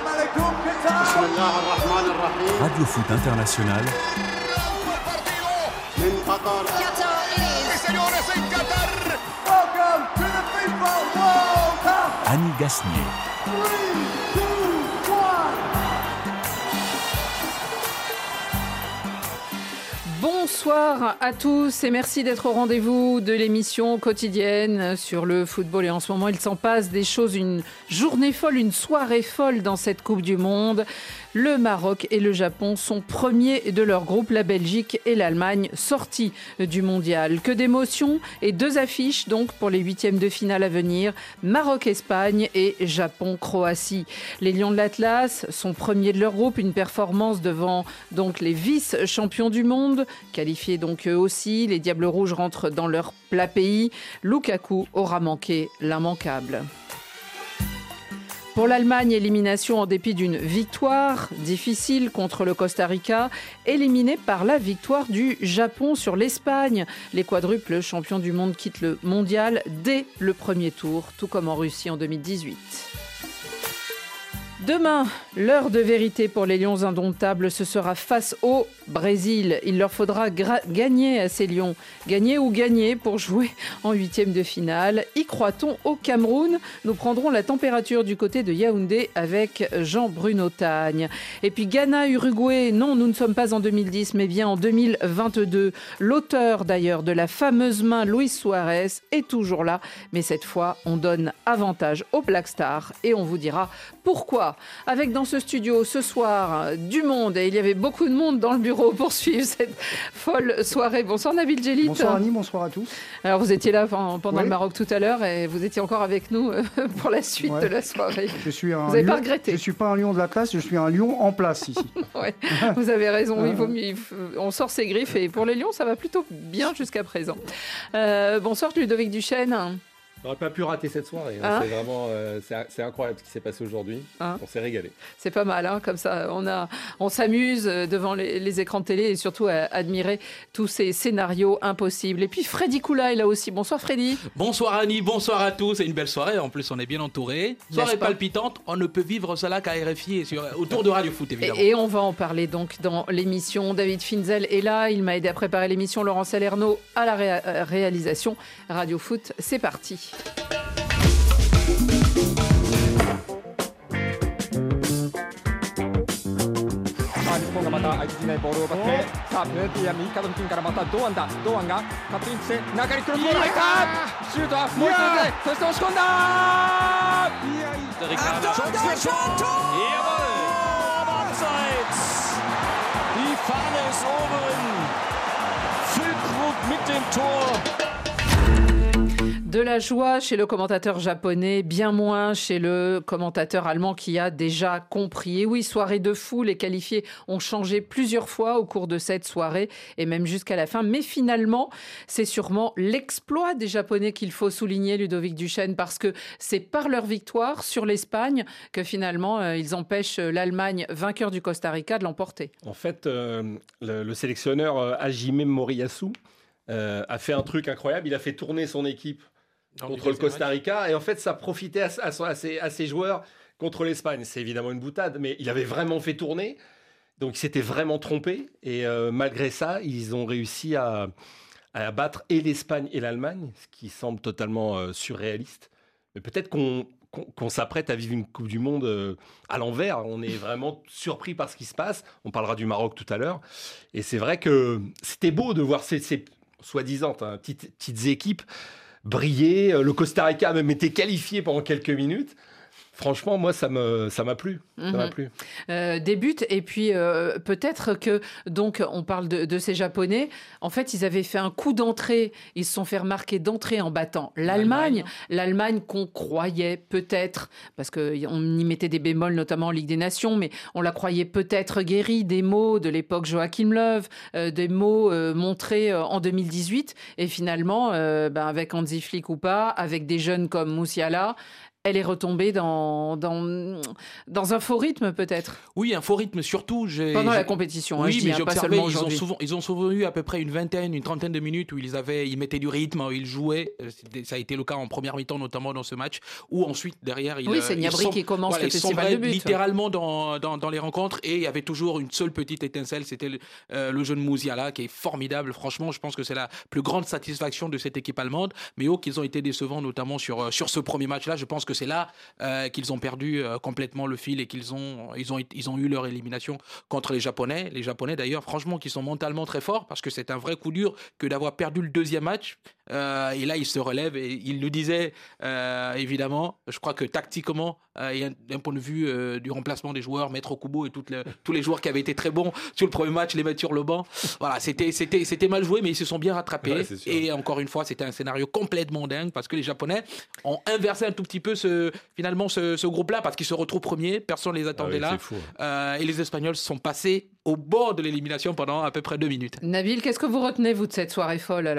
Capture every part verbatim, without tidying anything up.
Radio Foot International. Annie Gasnier. Bonsoir à tous et merci d'être au rendez-vous de l'émission quotidienne sur le football. Et en ce moment, il s'en passe des choses, une journée folle, une soirée folle dans cette Coupe du Monde. Le Maroc et le Japon sont premiers de leur groupe, la Belgique et l'Allemagne sortis du mondial. Que d'émotions et deux affiches donc pour les huitièmes de finale à venir, Maroc-Espagne et Japon-Croatie. Les Lions de l'Atlas sont premiers de leur groupe, une performance devant donc les vice-champions du monde, qualifiés donc eux aussi. Les Diables Rouges rentrent dans leur plat pays. Lukaku aura manqué l'immanquable. Pour l'Allemagne, élimination en dépit d'une victoire difficile contre le Costa Rica, éliminée par la victoire du Japon sur l'Espagne. Les quadruples champions du monde quittent le mondial dès le premier tour, tout comme en Russie en deux mille dix-huit. Demain, l'heure de vérité pour les Lions indomptables, ce sera face au Brésil. Il leur faudra gra- gagner à ces Lions. Gagner ou gagner pour jouer en huitième de finale. Y croit-on au Cameroun ? Nous prendrons la température du côté de Yaoundé avec Jean-Bruno Tagne. Et puis Ghana-Uruguay, non, nous ne sommes pas en deux mille dix, mais bien en deux mille vingt-deux. L'auteur d'ailleurs de la fameuse main, Luis Suarez, est toujours là. Mais cette fois, on donne avantage aux Black Stars et on vous dira pourquoi. Avec dans ce studio ce soir du monde, et il y avait beaucoup de monde dans le bureau pour suivre cette folle soirée. Bonsoir Nabil Djellit. Bonsoir Annie, bonsoir à tous. Alors vous étiez là pendant oui. le Maroc tout à l'heure et vous étiez encore avec nous pour la suite ouais. de la soirée. Je suis un vous n'avez lion, pas regretté. Je ne suis pas un lion de la place, je suis un lion en place ici. ouais, vous avez raison, il vaut mieux, il faut, on sort ses griffes et pour les lions ça va plutôt bien jusqu'à présent. Euh, bonsoir Ludovic Duchesne. On n'aurait pas pu rater cette soirée. Hein. Hein c'est vraiment, euh, c'est, c'est incroyable ce qui s'est passé aujourd'hui. Hein. On s'est régalé. C'est pas mal, hein, comme ça. On a, on s'amuse devant les, les écrans de télé et surtout à admirer tous ces scénarios impossibles. Et puis Freddy Koula est là aussi. Bonsoir Freddy. Bonsoir Annie, bonsoir à tous. C'est une belle soirée. En plus, on est bien entouré. Soirée palpitante. On ne peut vivre cela qu'à R F I et sur, autour de Radio Foot, évidemment. Et, et on va en parler donc dans l'émission. David Finzel est là. Il m'a aidé à préparer l'émission. Laurent Salerno à la ré- réalisation. Radio Foot, c'est parti. Die Fahne ist oben. Füllkrug mit dem Tor. De la joie chez le commentateur japonais, bien moins chez le commentateur allemand qui a déjà compris. Et oui, soirée de fou, les qualifiés ont changé plusieurs fois au cours de cette soirée et même jusqu'à la fin. Mais finalement, c'est sûrement l'exploit des Japonais qu'il faut souligner, Ludovic Duchesne, parce que c'est par leur victoire sur l'Espagne que finalement, euh, ils empêchent l'Allemagne, vainqueur du Costa Rica, de l'emporter. En fait, euh, le, le sélectionneur euh, Hajime Moriyasu euh, a fait un truc incroyable. Il a fait tourner son équipe contre le Costa Rica et en fait ça profitait à, à, à, ses, à ses joueurs contre l'Espagne. C'est évidemment une boutade, mais il avait vraiment fait tourner, donc il s'était vraiment trompé et euh, malgré ça ils ont réussi à, à battre et l'Espagne et l'Allemagne, ce qui semble totalement euh, surréaliste, mais peut-être qu'on, qu'on, qu'on s'apprête à vivre une Coupe du Monde euh, à l'envers. On est vraiment surpris par ce qui se passe. On parlera du Maroc tout à l'heure et c'est vrai que c'était beau de voir ces, ces soi-disant hein, petites, petites équipes briller. Le Costa Rica a même été qualifié pendant quelques minutes. Franchement, moi, ça, me, ça m'a plu. Ça m'a plu. Euh, des buts, et puis euh, peut-être que, donc, on parle de, de ces Japonais. En fait, ils avaient fait un coup d'entrée. Ils se sont fait remarquer d'entrée en battant l'Allemagne. L'Allemagne, L'Allemagne qu'on croyait peut-être, parce qu'on y mettait des bémols, notamment en Ligue des Nations, mais on la croyait peut-être guérie des mots de l'époque Joachim Löw, euh, des mots euh, montrés euh, en deux mille dix-huit. Et finalement, euh, ben, avec Hansi Flick ou pas, avec des jeunes comme Musiala, elle est retombée dans, dans, dans un faux rythme peut-être. Oui, un faux rythme surtout. J'ai, Pendant j'ai... la compétition, oui, hein, je mais dis, j'ai hein, pas observé, seulement ils ont, aujourd'hui. souvent, ils ont souvent eu à peu près une vingtaine, une trentaine de minutes où ils, avaient, ils mettaient du rythme, où ils jouaient. Ça a été le cas en première mi-temps, notamment dans ce match, où ensuite, derrière, ils, Oui, c'est ils Gnabry sont, qui commence voilà, le ils festival sombraient de but. littéralement dans, dans, dans les rencontres, et il y avait toujours une seule petite étincelle, c'était le, euh, le jeune Musiala, qui est formidable. Franchement, je pense que c'est la plus grande satisfaction de cette équipe allemande, mais oh, qu'ils ont été décevants, notamment sur, sur ce premier match-là. Je pense que c'est là euh, qu'ils ont perdu euh, complètement le fil et qu'ils ont, ils ont, ils ont eu leur élimination contre les Japonais. Les Japonais, d'ailleurs, franchement, qui sont mentalement très forts, parce que c'est un vrai coup dur que d'avoir perdu le deuxième match. Euh, et là, ils se relèvent, et ils le disaient, euh, évidemment. Je crois que tactiquement, euh, et d'un point de vue euh, du remplacement des joueurs, Maître Kubo et toutes les, tous les joueurs qui avaient été très bons sur le premier match, les mettre sur le banc, voilà, c'était, c'était, c'était mal joué, mais ils se sont bien rattrapés. Ouais, et encore une fois, c'était un scénario complètement dingue, parce que les Japonais ont inversé un tout petit peu ce, finalement ce, ce groupe-là, parce qu'ils se retrouvent premiers, personne ne les attendait ah oui, là. Fou. Euh, et les Espagnols sont passés au bord de l'élimination pendant à peu près deux minutes. Nabil, qu'est-ce que vous retenez, vous, de cette soirée folle, alors ?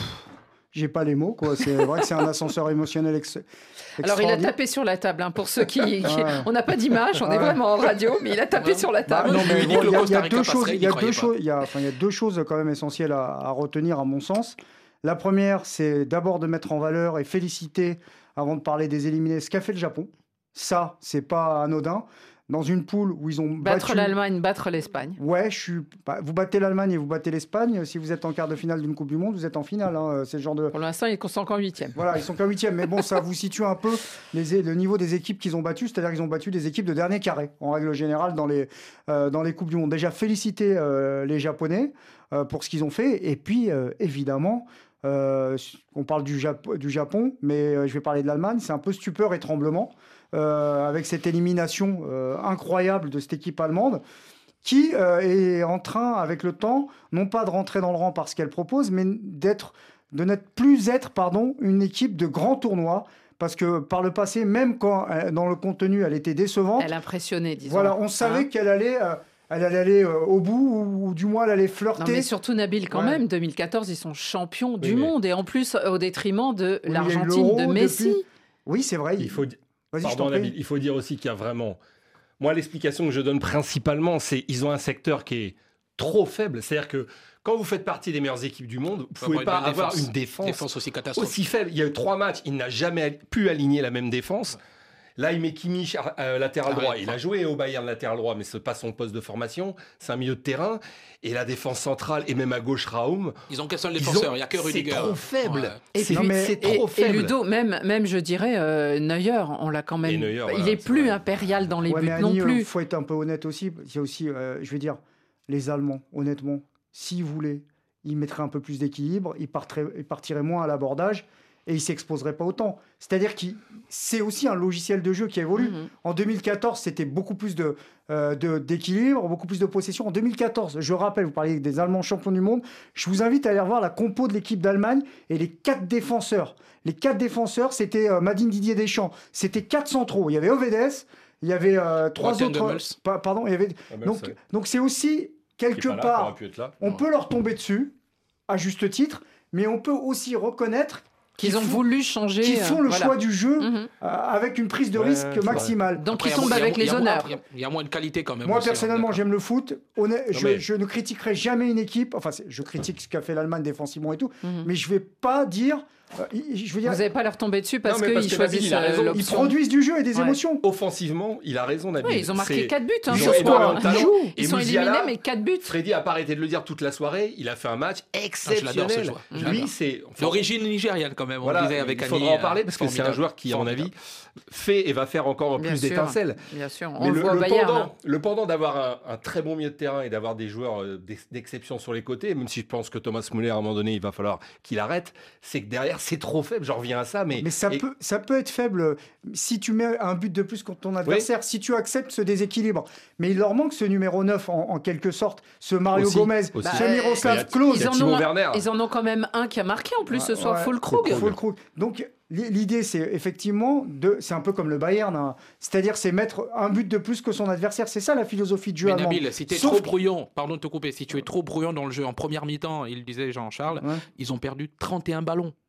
J'ai pas les mots, quoi. C'est vrai que c'est un ascenseur émotionnel ex- Alors, il a extraordinaire. tapé sur la table, hein, pour ceux qui... qui- Ouais. On n'a pas d'image, on est Ouais. vraiment en radio, mais il a tapé Ouais. sur la Bah, table. non, mais Il dit bon, que le il y a- il y Costa a Rica deux passerait, choses. il Il n'y y a croyait deux pas. choses. Il y a, enfin, il y a deux choses quand même essentielles à, à retenir, à mon sens. La première, c'est d'abord de mettre en valeur et féliciter, avant de parler des éliminés, ce qu'a fait le Japon. Ça, c'est pas anodin. Dans une poule où ils ont Battre battu... l'Allemagne, battre l'Espagne. Ouais, je suis. bah, vous battez l'Allemagne et vous battez l'Espagne. Si vous êtes en quart de finale d'une Coupe du Monde, vous êtes en finale. Hein. C'est le genre de. Pour l'instant, ils sont qu'en huitième. Voilà, ils sont qu'à huitième. Mais bon, ça vous situe un peu les, le niveau des équipes qu'ils ont battues. C'est-à-dire qu'ils ont battu des équipes de dernier carré, en règle générale, dans les, euh, dans les Coupes du Monde. Déjà, féliciter euh, les Japonais euh, pour ce qu'ils ont fait. Et puis, euh, évidemment, euh, on parle du, Jap- du Japon, mais euh, je vais parler de l'Allemagne. C'est un peu stupeur et tremblement euh, avec cette élimination euh, incroyable de cette équipe allemande, qui euh, est en train, avec le temps, non pas de rentrer dans le rang par ce qu'elle propose, mais d'être, de n'être plus être pardon, une équipe de grands tournois. Parce que par le passé, même quand euh, dans le contenu, elle était décevante, Elle impressionnait, disons. voilà, on savait Hein qu'elle allait, euh, elle allait aller euh, au bout, ou, ou du moins elle allait flirter. Non, mais surtout Nabil, quand Ouais. même, deux mille quatorze, ils sont champions du mais- monde, et en plus au détriment de Oui, il y a eu l'Argentine l'Euro de Messi. depuis. Oui, c'est vrai. Il faut, di- Vas-y, je Pardon, t'en prie. Nabil, il faut dire aussi qu'il y a vraiment. Moi, l'explication que je donne principalement, c'est qu'ils ont un secteur qui est trop faible. C'est-à-dire que quand vous faites partie des meilleures équipes du monde, vous ne pouvez pas une avoir défense. une défense, Défense aussi catastrophique. aussi faible. Il y a eu trois matchs, il n'a jamais al- pu aligner la même défense. Là, il met Kimmich euh, latéral Ah droit. ouais. Il a joué au Bayern latéral droit, mais ce n'est pas son poste de formation. C'est un milieu de terrain. Et la défense centrale, et même à gauche, Raoum. Ils ont qu'un seul ils défenseur, ont- il n'y a que C'est Rudiger. trop faible. Ouais. Et C'est puis- c'est Et, trop et faible. Ludo, même, même je dirais, euh, Neuer, on l'a quand même. Et Neuer, il voilà, est c'est plus vrai. impérial dans les Ouais, buts mais non Annie, plus. il faut être un peu honnête aussi. Il y a aussi, euh, je veux dire, les Allemands, honnêtement, s'ils voulaient, ils mettraient un peu plus d'équilibre, ils, partiraient- ils partiraient moins à l'abordage et ils s'exposeraient pas autant. C'est-à-dire que c'est aussi un logiciel de jeu qui évolue. Mhm. En deux mille quatorze, c'était beaucoup plus de, euh, de- d'équilibre, beaucoup plus de possession. En deux mille quatorze, je rappelle, vous parliez des Allemands champions du monde, je vous invite à aller voir la compo de l'équipe d'Allemagne et les quatre défenseurs. Les quatre défenseurs, c'était euh, Madine Didier Deschamps. C'était quatre centraux. Il y avait Ovedes, il y avait euh, trois Boateng autres... de Hummels. pa- pardon, il y avait... Ah, ben, Donc, c'est- donc c'est aussi, qui est quelque pas là, qui part, aurait pu être là. on Ouais. peut leur tomber dessus, à juste titre, mais on peut aussi reconnaître Qu'ils ont font- voulu changer. qu'ils font euh, le voilà. choix du jeu Mhm. euh, avec une prise de Ouais, risque c'est vrai. maximale. Donc Après, ils il y a tombent moins- avec il y a les moins- honneurs. Il y a- il y a moins de qualité quand même. Moi, aussi, hein, personnellement, d'accord. j'aime le foot. Honnêt- Non, je, mais- je ne critiquerai jamais une équipe. Enfin, c'est- je critique ce qu'a fait l'Allemagne défensivement et tout. Mhm. Mais je ne vais pas dire... euh, je veux dire, Vous n'allez pas leur tomber dessus parce Non, mais parce qu'ils que Nabil, choisissent il a euh, raison. Ils ils l'option. produisent du jeu et des Ouais. émotions. Offensivement, il a raison, Nabil. Oui, ils ont marqué C'est- quatre buts. Hein, Ils ce ont soir. énormément de Ils talent. jouent. Ils Et sont Musiala, éliminés, mais quatre buts. Freddy a pas arrêté de le dire toute la soirée. Il a fait un match Ah, je l'adore, ce exceptionnel. joueur. Je Lui, l'adore. c'est enfin, D'origine nigériane quand même, on voilà, disait avec il Annie. faudra en euh, parler parce que c'est un formidable. joueur qui, à mon avis, Formidable. fait et va faire encore Bien plus sûr. d'étincelles. Bien sûr, on Mais le le, voit au le Bayern. pendant, hein. le pendant d'avoir un, un très bon milieu de terrain et d'avoir des joueurs euh, d'ex- d'exception sur les côtés, même si je pense que Thomas Müller, à un moment donné, il va falloir qu'il arrête, c'est que derrière, c'est trop faible. J'en reviens à ça. Mais, Mais ça, et- peut, ça peut être faible si tu mets un but de plus contre ton adversaire, si tu acceptes ce déséquilibre. Mais il leur manque ce numéro neuf, en, en quelque sorte, ce Mario Aussi, Gomez, aussi. ce Bah, Miroslav il y a- Klose. il y a Ils en, Timo ont, Werner. ils en ont quand même un qui a marqué en plus ce Ouais, soir, ouais. Füllkrug. Füllkrug. Füllkrug. Donc li- l'idée, c'est effectivement, de, c'est un peu comme le Bayern, hein. C'est-à-dire c'est mettre un but de plus que son adversaire. C'est ça la philosophie de jeu Mais allemande. Nabil, si tu es Sauf trop que- brouillon, pardon de te couper, si tu es trop brouillon dans le jeu en première mi-temps, il disait Jean-Charles, Ouais. ils ont perdu trente et un ballons.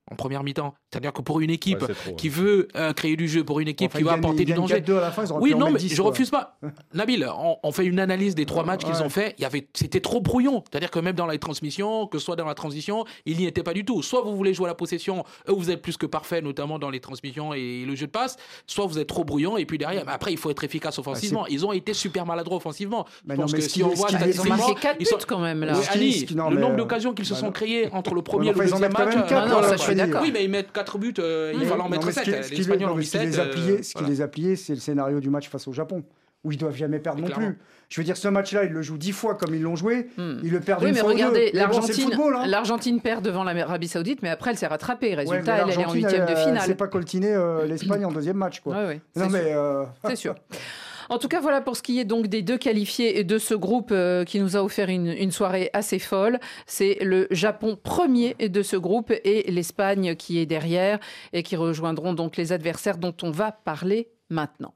en première mi-temps. C'est-à-dire que pour une équipe Ouais, trop, qui ouais. veut euh, créer du jeu, pour une équipe Enfin, qui va ils gagnent- apporter ils du gagnent danger. quatre deux à la fin, ils auraient Oui, pu en non, mettre mais dix, je quoi. refuse pas. Nabil, on, on fait une analyse des trois matchs qu'ils Ouais. ont fait. Il y avait, c'était trop brouillon. C'est-à-dire que même dans la transmission, que ce soit dans la transition, il n'y était pas du tout. Soit vous voulez jouer à la possession, eux, vous êtes plus que parfait, notamment dans les transmissions et le jeu de passe. Soit vous êtes trop brouillon et puis derrière, mais après, il faut être efficace offensivement. Ah, ils ont été super maladroits offensivement. Mais je non, pense mais que ce si qui- on ce voit qui- Ils ont statistiquement, marqué quatre ils sont- buts quand même là. Oui, Ce qui- Annie, ce qui- non, le mais, nombre euh, d'occasions qu'ils se bah sont non. créés entre le premier Ouais, et le enfin, ils en deuxième mettent quand match. même quatre, euh, non, euh, ça, je suis Fanny. d'accord. Oui, mais ils mettent quatre buts, euh, il Oui, fallait en non, mettre mais ce qui- sept. ce Les qui- Espagnols non, en mais mis ce qui sept. les a pliés, euh, ce qui voilà. les a pliés, c'est le scénario du match face au Japon, où ils doivent jamais perdre non Clairement. plus. Je veux dire, ce match-là, ils le jouent dix fois comme ils l'ont joué, Hmm. ils le perdent Oui, une mais fois ou regardez, deux. Mais bon, c'est le l'Argentine, football, hein. l'Argentine perd devant l'Arabie Saoudite, mais après elle s'est rattrapée. Ouais, mais Résultat, elle, elle est en l'Argentine, huitième de elle, finale. C'est pas coltiné euh, l'Espagne en deuxième match, quoi. Ouais, ouais, Non, c'est mais sûr. euh, C'est sûr. En tout cas, voilà pour ce qui est donc des deux qualifiés et de ce groupe euh, qui nous a offert une, une soirée assez folle. C'est le Japon premier de ce groupe et l'Espagne qui est derrière et qui rejoindront donc les adversaires dont on va parler maintenant.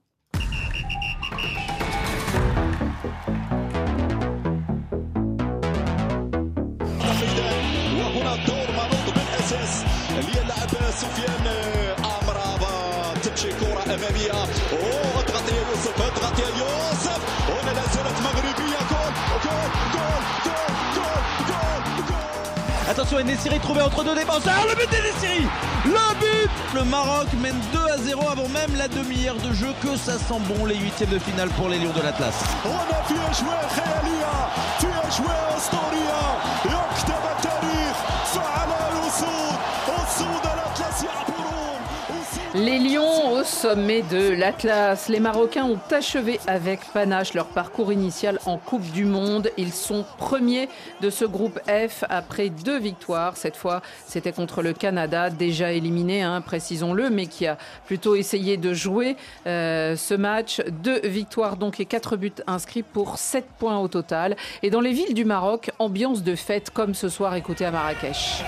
وهنا دور منوط بالاساس اللي يلعب سفيان امرابه تمشي كره اماميه اوه اضغط يا يوسف اضغط يا يوسف هنا لا زالت مغربيه جول جول جول جول جول جول جول. Attention, Enesiri trouvé entre deux défenseurs. Le but d'Enesiri. Le but. Le Maroc mène deux à zéro avant même la demi-heure de jeu. Que ça sent bon les huitièmes de finale pour les Lions de l'Atlas. هنا في اجواء خياليه في اجواء اسطوريه يكتب التاريخ فعلى الاسود اسود الاطلس يعبرون. Les Lions au sommet de l'Atlas. Les Marocains ont achevé avec panache leur parcours initial en Coupe du Monde. Ils sont premiers de ce groupe F après deux victoires. Cette fois, c'était contre le Canada, déjà éliminé, hein, précisons-le, mais qui a plutôt essayé de jouer euh, ce match. Deux victoires donc et quatre buts inscrits pour sept points au total. Et dans les villes du Maroc, ambiance de fête comme ce soir, écoutez à Marrakech.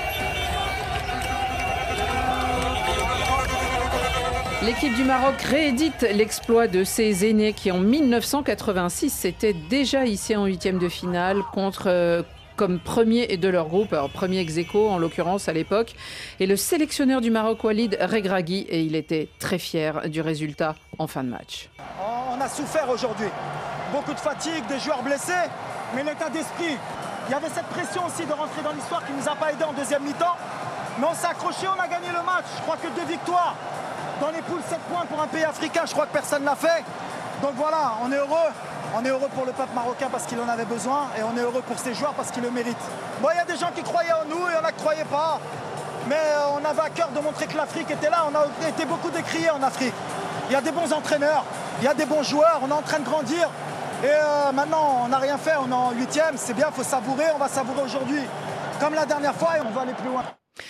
L'équipe du Maroc réédite l'exploit de ses aînés qui en mille neuf cent quatre-vingt-six s'étaient déjà hissés en huitième de finale contre euh, comme premier de leur groupe, alors premier ex-aequo en l'occurrence à l'époque, et le sélectionneur du Maroc Walid Regragui, et il était très fier du résultat en fin de match. On a souffert aujourd'hui, beaucoup de fatigue, des joueurs blessés, mais l'état d'esprit, il y avait cette pression aussi de rentrer dans l'histoire qui ne nous a pas aidé en deuxième mi-temps, mais on s'est accroché, on a gagné le match, je crois que deux victoires. Dans les poules, sept points pour un pays africain, je crois que personne ne l'a fait. Donc voilà, on est heureux. On est heureux pour le peuple marocain parce qu'il en avait besoin et on est heureux pour ses joueurs parce qu'ils le méritent. Bon, il y a des gens qui croyaient en nous, il y en a qui ne croyaient pas. Mais euh, on avait à cœur de montrer que l'Afrique était là. On a été beaucoup décriés en Afrique. Il y a des bons entraîneurs, il y a des bons joueurs, on est en train de grandir. Et euh, maintenant, on n'a rien fait, on est en huitième, c'est bien, il faut savourer, on va savourer aujourd'hui. Comme la dernière fois et on va aller plus loin.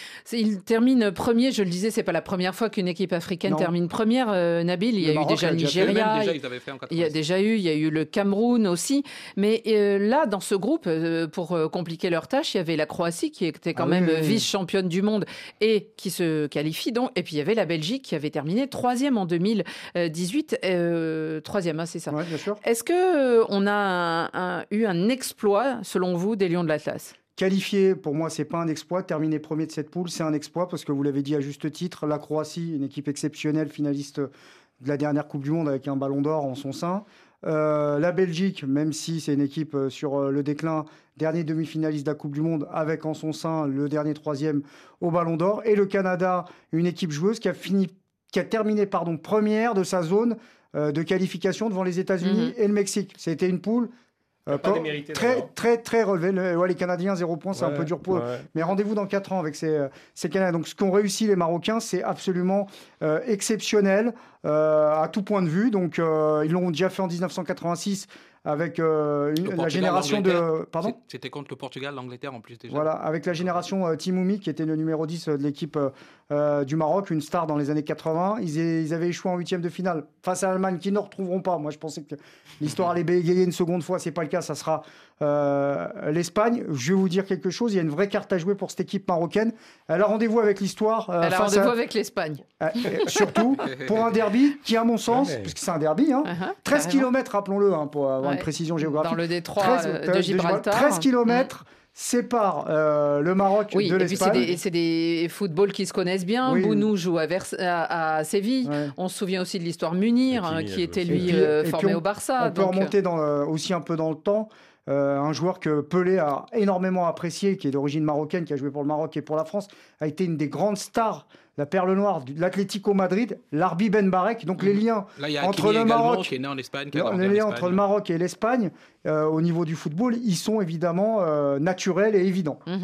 Il termine premier, je le disais, c'est pas la première fois qu'une équipe africaine Non. termine première. Euh, Nabil, il y a Le eu Maroc déjà l'a le déjà fait. Nigeria, Eux-mêmes, déjà, il ils avaient fait en il y a quatre-vingt-six. déjà eu, il y a eu le Cameroun aussi. Mais euh, là, dans ce groupe, euh, pour euh, compliquer leur tâche, il y avait la Croatie qui était quand Ah même oui, euh, oui, oui. vice-championne du monde et qui se qualifie donc. Et puis il y avait la Belgique qui avait terminé troisième en deux mille dix-huit, euh, troisième, hein, c'est ça. Ouais, bien sûr. Est-ce que euh, on a un- un- eu un exploit, selon vous, des Lions de l'Atlas? Qualifié, pour moi, c'est pas un exploit. Terminer premier de cette poule, c'est un exploit parce que vous l'avez dit à juste titre, la Croatie, une équipe exceptionnelle, finaliste de la dernière Coupe du Monde avec un ballon d'or en son sein. Euh, la Belgique, même si c'est une équipe euh, sur euh, le déclin, dernier demi-finaliste de la Coupe du Monde avec en son sein le dernier troisième au ballon d'or. Et le Canada, une équipe joueuse qui a, fini, qui a terminé pardon, première de sa zone euh, de qualification devant les États-Unis Mhm. et le Mexique. C'était une poule. Euh, Pas quand- démérité, très, d'ailleurs. très, très relevé. Le- ouais, les Canadiens, zéro point, c'est un Ouais, peu dur pour eux. ouais. Mais rendez-vous dans quatre ans avec ces, euh, ces Canadiens. Donc, ce qu'ont réussi les Marocains, c'est absolument euh, exceptionnel euh, à tout point de vue. Donc, euh, ils l'ont déjà fait en dix-neuf cent quatre-vingt-six avec euh, une- Le la Portugal, génération de. l'Angleterre. Pardon. C'est- C'était contre le Portugal, l'Angleterre en plus déjà. Voilà, avec la génération euh, Timoumi, qui était le numéro dix euh, de l'équipe euh, euh, du Maroc, une star dans les années quatre-vingts. Ils, a- ils avaient échoué en huitième de finale face à l'Allemagne, qu'ils ne retrouveront pas. Moi, je pensais que l'histoire allait bégayer une seconde fois. C'est pas le cas. Ça sera euh, l'Espagne. Je vais vous dire quelque chose. Il y a une vraie carte à jouer pour cette équipe marocaine. Elle a rendez-vous avec l'histoire. euh, Elle a face rendez-vous à- avec l'Espagne. euh, euh, surtout pour un derby qui, à mon sens, Ouais, mais- puisque c'est un derby, hein, Uh-huh, treize carrément. kilomètres, rappelons-le, hein, pour avoir Ouais. une précision géographique. Dans le détroit treize euh, de de Gibraltar. treize kilomètres, sépare euh, le Maroc oui, de et l'Espagne. Puis c'est, des, c'est des footballs qui se connaissent bien. Oui. Bounou joue à, Vers- à, à Séville. Ouais. On se souvient aussi de l'histoire Munir, hein, qui était lui puis, euh, formé on, au Barça. On peut donc... remonter dans, euh, aussi un peu dans le temps. Euh, un joueur que Pelé a énormément apprécié, qui est d'origine marocaine, qui a joué pour le Maroc et pour la France, a été une des grandes stars, la perle noire de l'Atlético Madrid, Larbi Ben Barek. Donc mmh. les liens Là, y a entre le Maroc, qui est né en Espagne, qui les liens entre le Maroc et l'Espagne, euh, au niveau du football, ils sont évidemment euh, naturels et évidents. Mmh.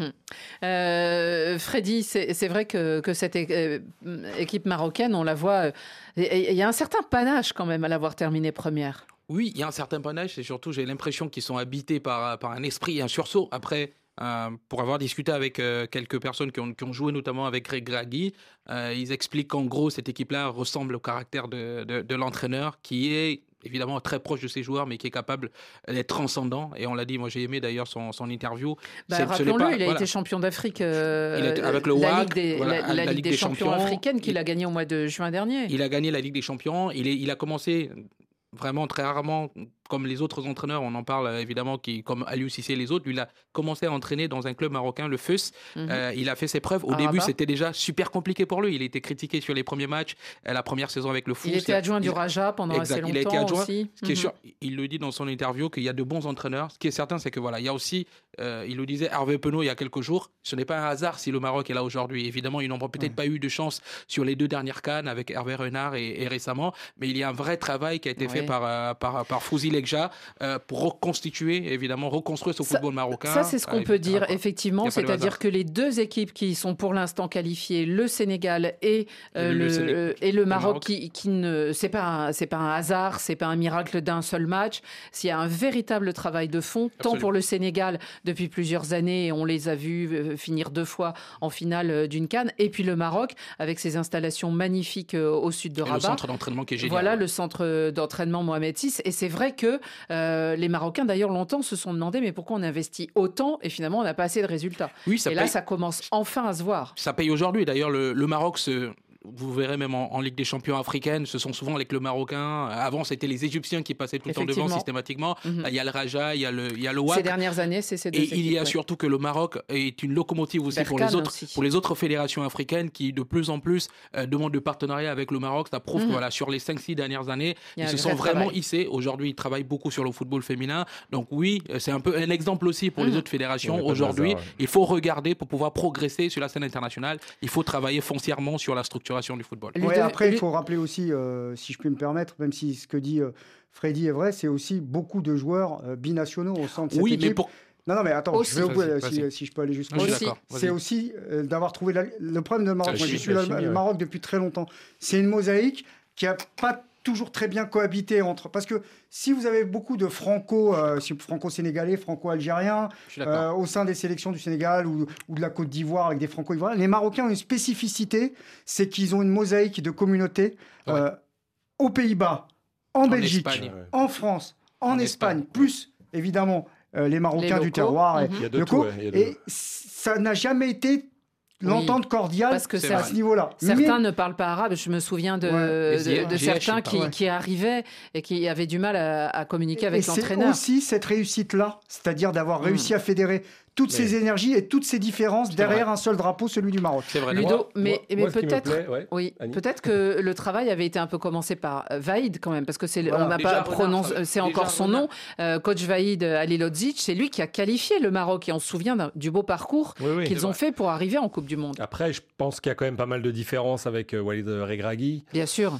Euh, Freddy, c'est, c'est vrai que, que cette é- équipe marocaine, on la voit, il euh, y a un certain panache quand même à l'avoir terminée première. Oui, il y a un certain panache et surtout j'ai l'impression qu'ils sont habités par, par un esprit et un sursaut. Après, euh, pour avoir discuté avec euh, quelques personnes qui ont, qui ont joué notamment avec Regragui, euh, ils expliquent qu'en gros cette équipe-là ressemble au caractère de, de, de l'entraîneur qui est évidemment très proche de ses joueurs mais qui est capable d'être transcendant. Et on l'a dit, moi j'ai aimé d'ailleurs son, son interview. Bah, c'est, rappelons-le, pas, il a voilà. été champion d'Afrique euh, il a été, avec le la W A C, Ligue des, voilà, la, la la Ligue Ligue des, des champions, champions africaine qu'il il, a gagné au mois de juin dernier. Il a gagné la Ligue des champions. Il, est, il a commencé... Vraiment très rarement, comme les autres entraîneurs, on en parle évidemment, qui, comme Aliou Cissé et les autres, lui il a commencé à entraîner dans un club marocain, le F E S. Mm-hmm. Euh, il a fait ses preuves. Au ah, début, bah. c'était déjà super compliqué pour lui. Il a été critiqué sur les premiers matchs, la première saison avec le Fous. Il était adjoint du Raja pendant exact. assez longtemps il a été adjoint, aussi. Ce qui est sûr, il le dit dans son interview qu'il y a de bons entraîneurs. Ce qui est certain, c'est que voilà, il y a aussi, euh, il le disait, Hervé Penaud il y a quelques jours. Ce n'est pas un hasard si le Maroc est là aujourd'hui. Évidemment, ils n'ont peut-être ouais. pas eu de chance sur les deux dernières CAN avec Hervé Renard et, et récemment, mais il y a un vrai travail qui a été ouais. fait par, euh, par par Fouzi Legja euh, pour reconstituer, évidemment, reconstruire ce ça, football marocain. Ça, c'est ce qu'on euh, peut dire, effectivement. C'est-à-dire que les deux équipes qui sont pour l'instant qualifiées, le Sénégal et, euh, et, le, le, le, et le Maroc, le Maroc. qui, qui ne, c'est pas un, c'est pas un hasard, c'est pas un miracle d'un seul match. S'il y a un véritable travail de fond, Absolument. tant pour le Sénégal depuis plusieurs années, on les a vus finir deux fois en finale d'une CAN, et puis le Maroc avec ses installations magnifiques au sud de et Rabat. Le centre d'entraînement qui est génial. Voilà ouais. le centre d'entraînement Mohamed six. Et c'est vrai que euh, les Marocains, d'ailleurs, longtemps se sont demandé mais pourquoi on investit autant et finalement on n'a pas assez de résultats. Oui, ça et paye. Là, ça commence enfin à se voir. Ça paye aujourd'hui. D'ailleurs, le, le Maroc se... Vous verrez même en, en Ligue des champions africaine, ce sont souvent les clubs marocains. Avant, c'était les Égyptiens qui passaient tout le temps devant systématiquement. Mm-hmm. Là, il y a le Raja, il y a le, il y a le W A C. Ces dernières années, c'est ces deux Et équipes, il y a ouais. surtout que le Maroc est une locomotive aussi Berkane pour les, autres, aussi. pour les autres fédérations africaines qui, de plus en plus, euh, demandent de partenariat avec le Maroc. Ça prouve mm-hmm. que voilà, sur les cinq six dernières années, ils se sont vraiment travail. hissés. Aujourd'hui, ils travaillent beaucoup sur le football féminin. Donc oui, c'est un peu un exemple aussi pour mm-hmm. les autres fédérations. Aujourd'hui, hasard, ouais. il faut regarder pour pouvoir progresser sur la scène internationale. Il faut travailler foncièrement sur la structuration du football. Ouais, après, il faut rappeler aussi, euh, si je puis me permettre, même si ce que dit euh, Freddy est vrai, c'est aussi beaucoup de joueurs euh, binationaux au sein de cette oui, équipe. Mais pour... Non, non, mais attends, aussi. je vais au bout, si, si je peux aller jusqu'au bout. C'est aussi euh, d'avoir trouvé la... le problème de Maroc. Moi, je suis le, le Maroc depuis très longtemps. C'est une mosaïque qui n'a pas toujours très bien cohabité entre... Parce que si vous avez beaucoup de franco, euh, franco-sénégalais, franco-algériens, euh, au sein des sélections du Sénégal ou, ou de la Côte d'Ivoire avec des franco-ivoiriens, les Marocains ont une spécificité, c'est qu'ils ont une mosaïque de communautés ouais. euh, aux Pays-Bas, en, en Belgique, Espagne, ouais. en France, en, en Espagne, Espagne, plus évidemment euh, les Marocains les du terroir mmh. et, il y a de tout, ouais, il y a de... et ça n'a jamais été l'entente cordiale parce que c'est à ce niveau-là. Certains Mais... ne parlent pas arabe. Je me souviens de, ouais. de, de, de certains qui, ouais. qui arrivaient et qui avaient du mal à, à communiquer avec et l'entraîneur. C'est aussi cette réussite-là, c'est-à-dire d'avoir mmh. réussi à fédérer toutes mais... ces énergies et toutes ces différences c'est derrière vrai. un seul drapeau, celui du Maroc. C'est vrai. Ludo, mais, moi, mais moi, peut-être, plaît, ouais. oui, peut-être que le travail avait été un peu commencé par Vaïd quand même, parce que c'est, voilà. on n'a pas prononcé, c'est encore son nom. Euh, coach Vaïd Halilodzic, c'est lui qui a qualifié le Maroc et on se souvient du beau parcours oui, oui, qu'ils ont vrai. fait pour arriver en Coupe du Monde. Après, je pense qu'il y a quand même pas mal de différences avec Walid Regragui. Bien sûr.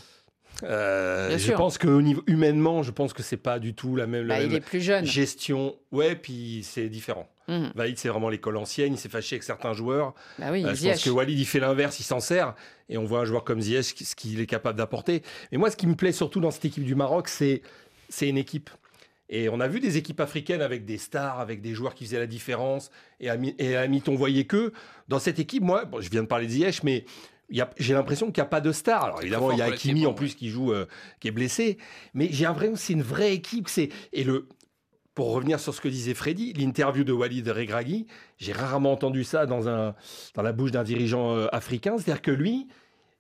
Euh, Bien je sûr. pense que niveau humainement, je pense que c'est pas du tout la même, bah, la il même est plus jeune. gestion. Ouais, puis c'est différent. Mmh. Vaïd, c'est vraiment l'école ancienne. Il s'est fâché avec certains joueurs. Bah oui, euh, je pense que Walid, il fait l'inverse, il s'en sert. Et on voit un joueur comme Ziyech, ce qu'il est capable d'apporter. Mais moi, ce qui me plaît surtout dans cette équipe du Maroc, c'est, c'est une équipe. Et on a vu des équipes africaines avec des stars, avec des joueurs qui faisaient la différence. Et à, et à la mi-temps, on voyait que dans cette équipe, moi, bon, je viens de parler de Ziyech, mais il y a, j'ai l'impression qu'il n'y a pas de star. Alors évidemment, il y a Hakimi en plus ouais. qui joue, euh, qui est blessé. Mais j'ai l'impression que c'est une vraie équipe. C'est... Et le... Pour revenir sur ce que disait Freddy, l'interview de Walid Regragui, j'ai rarement entendu ça dans, un, dans la bouche d'un dirigeant euh, africain. C'est-à-dire que lui,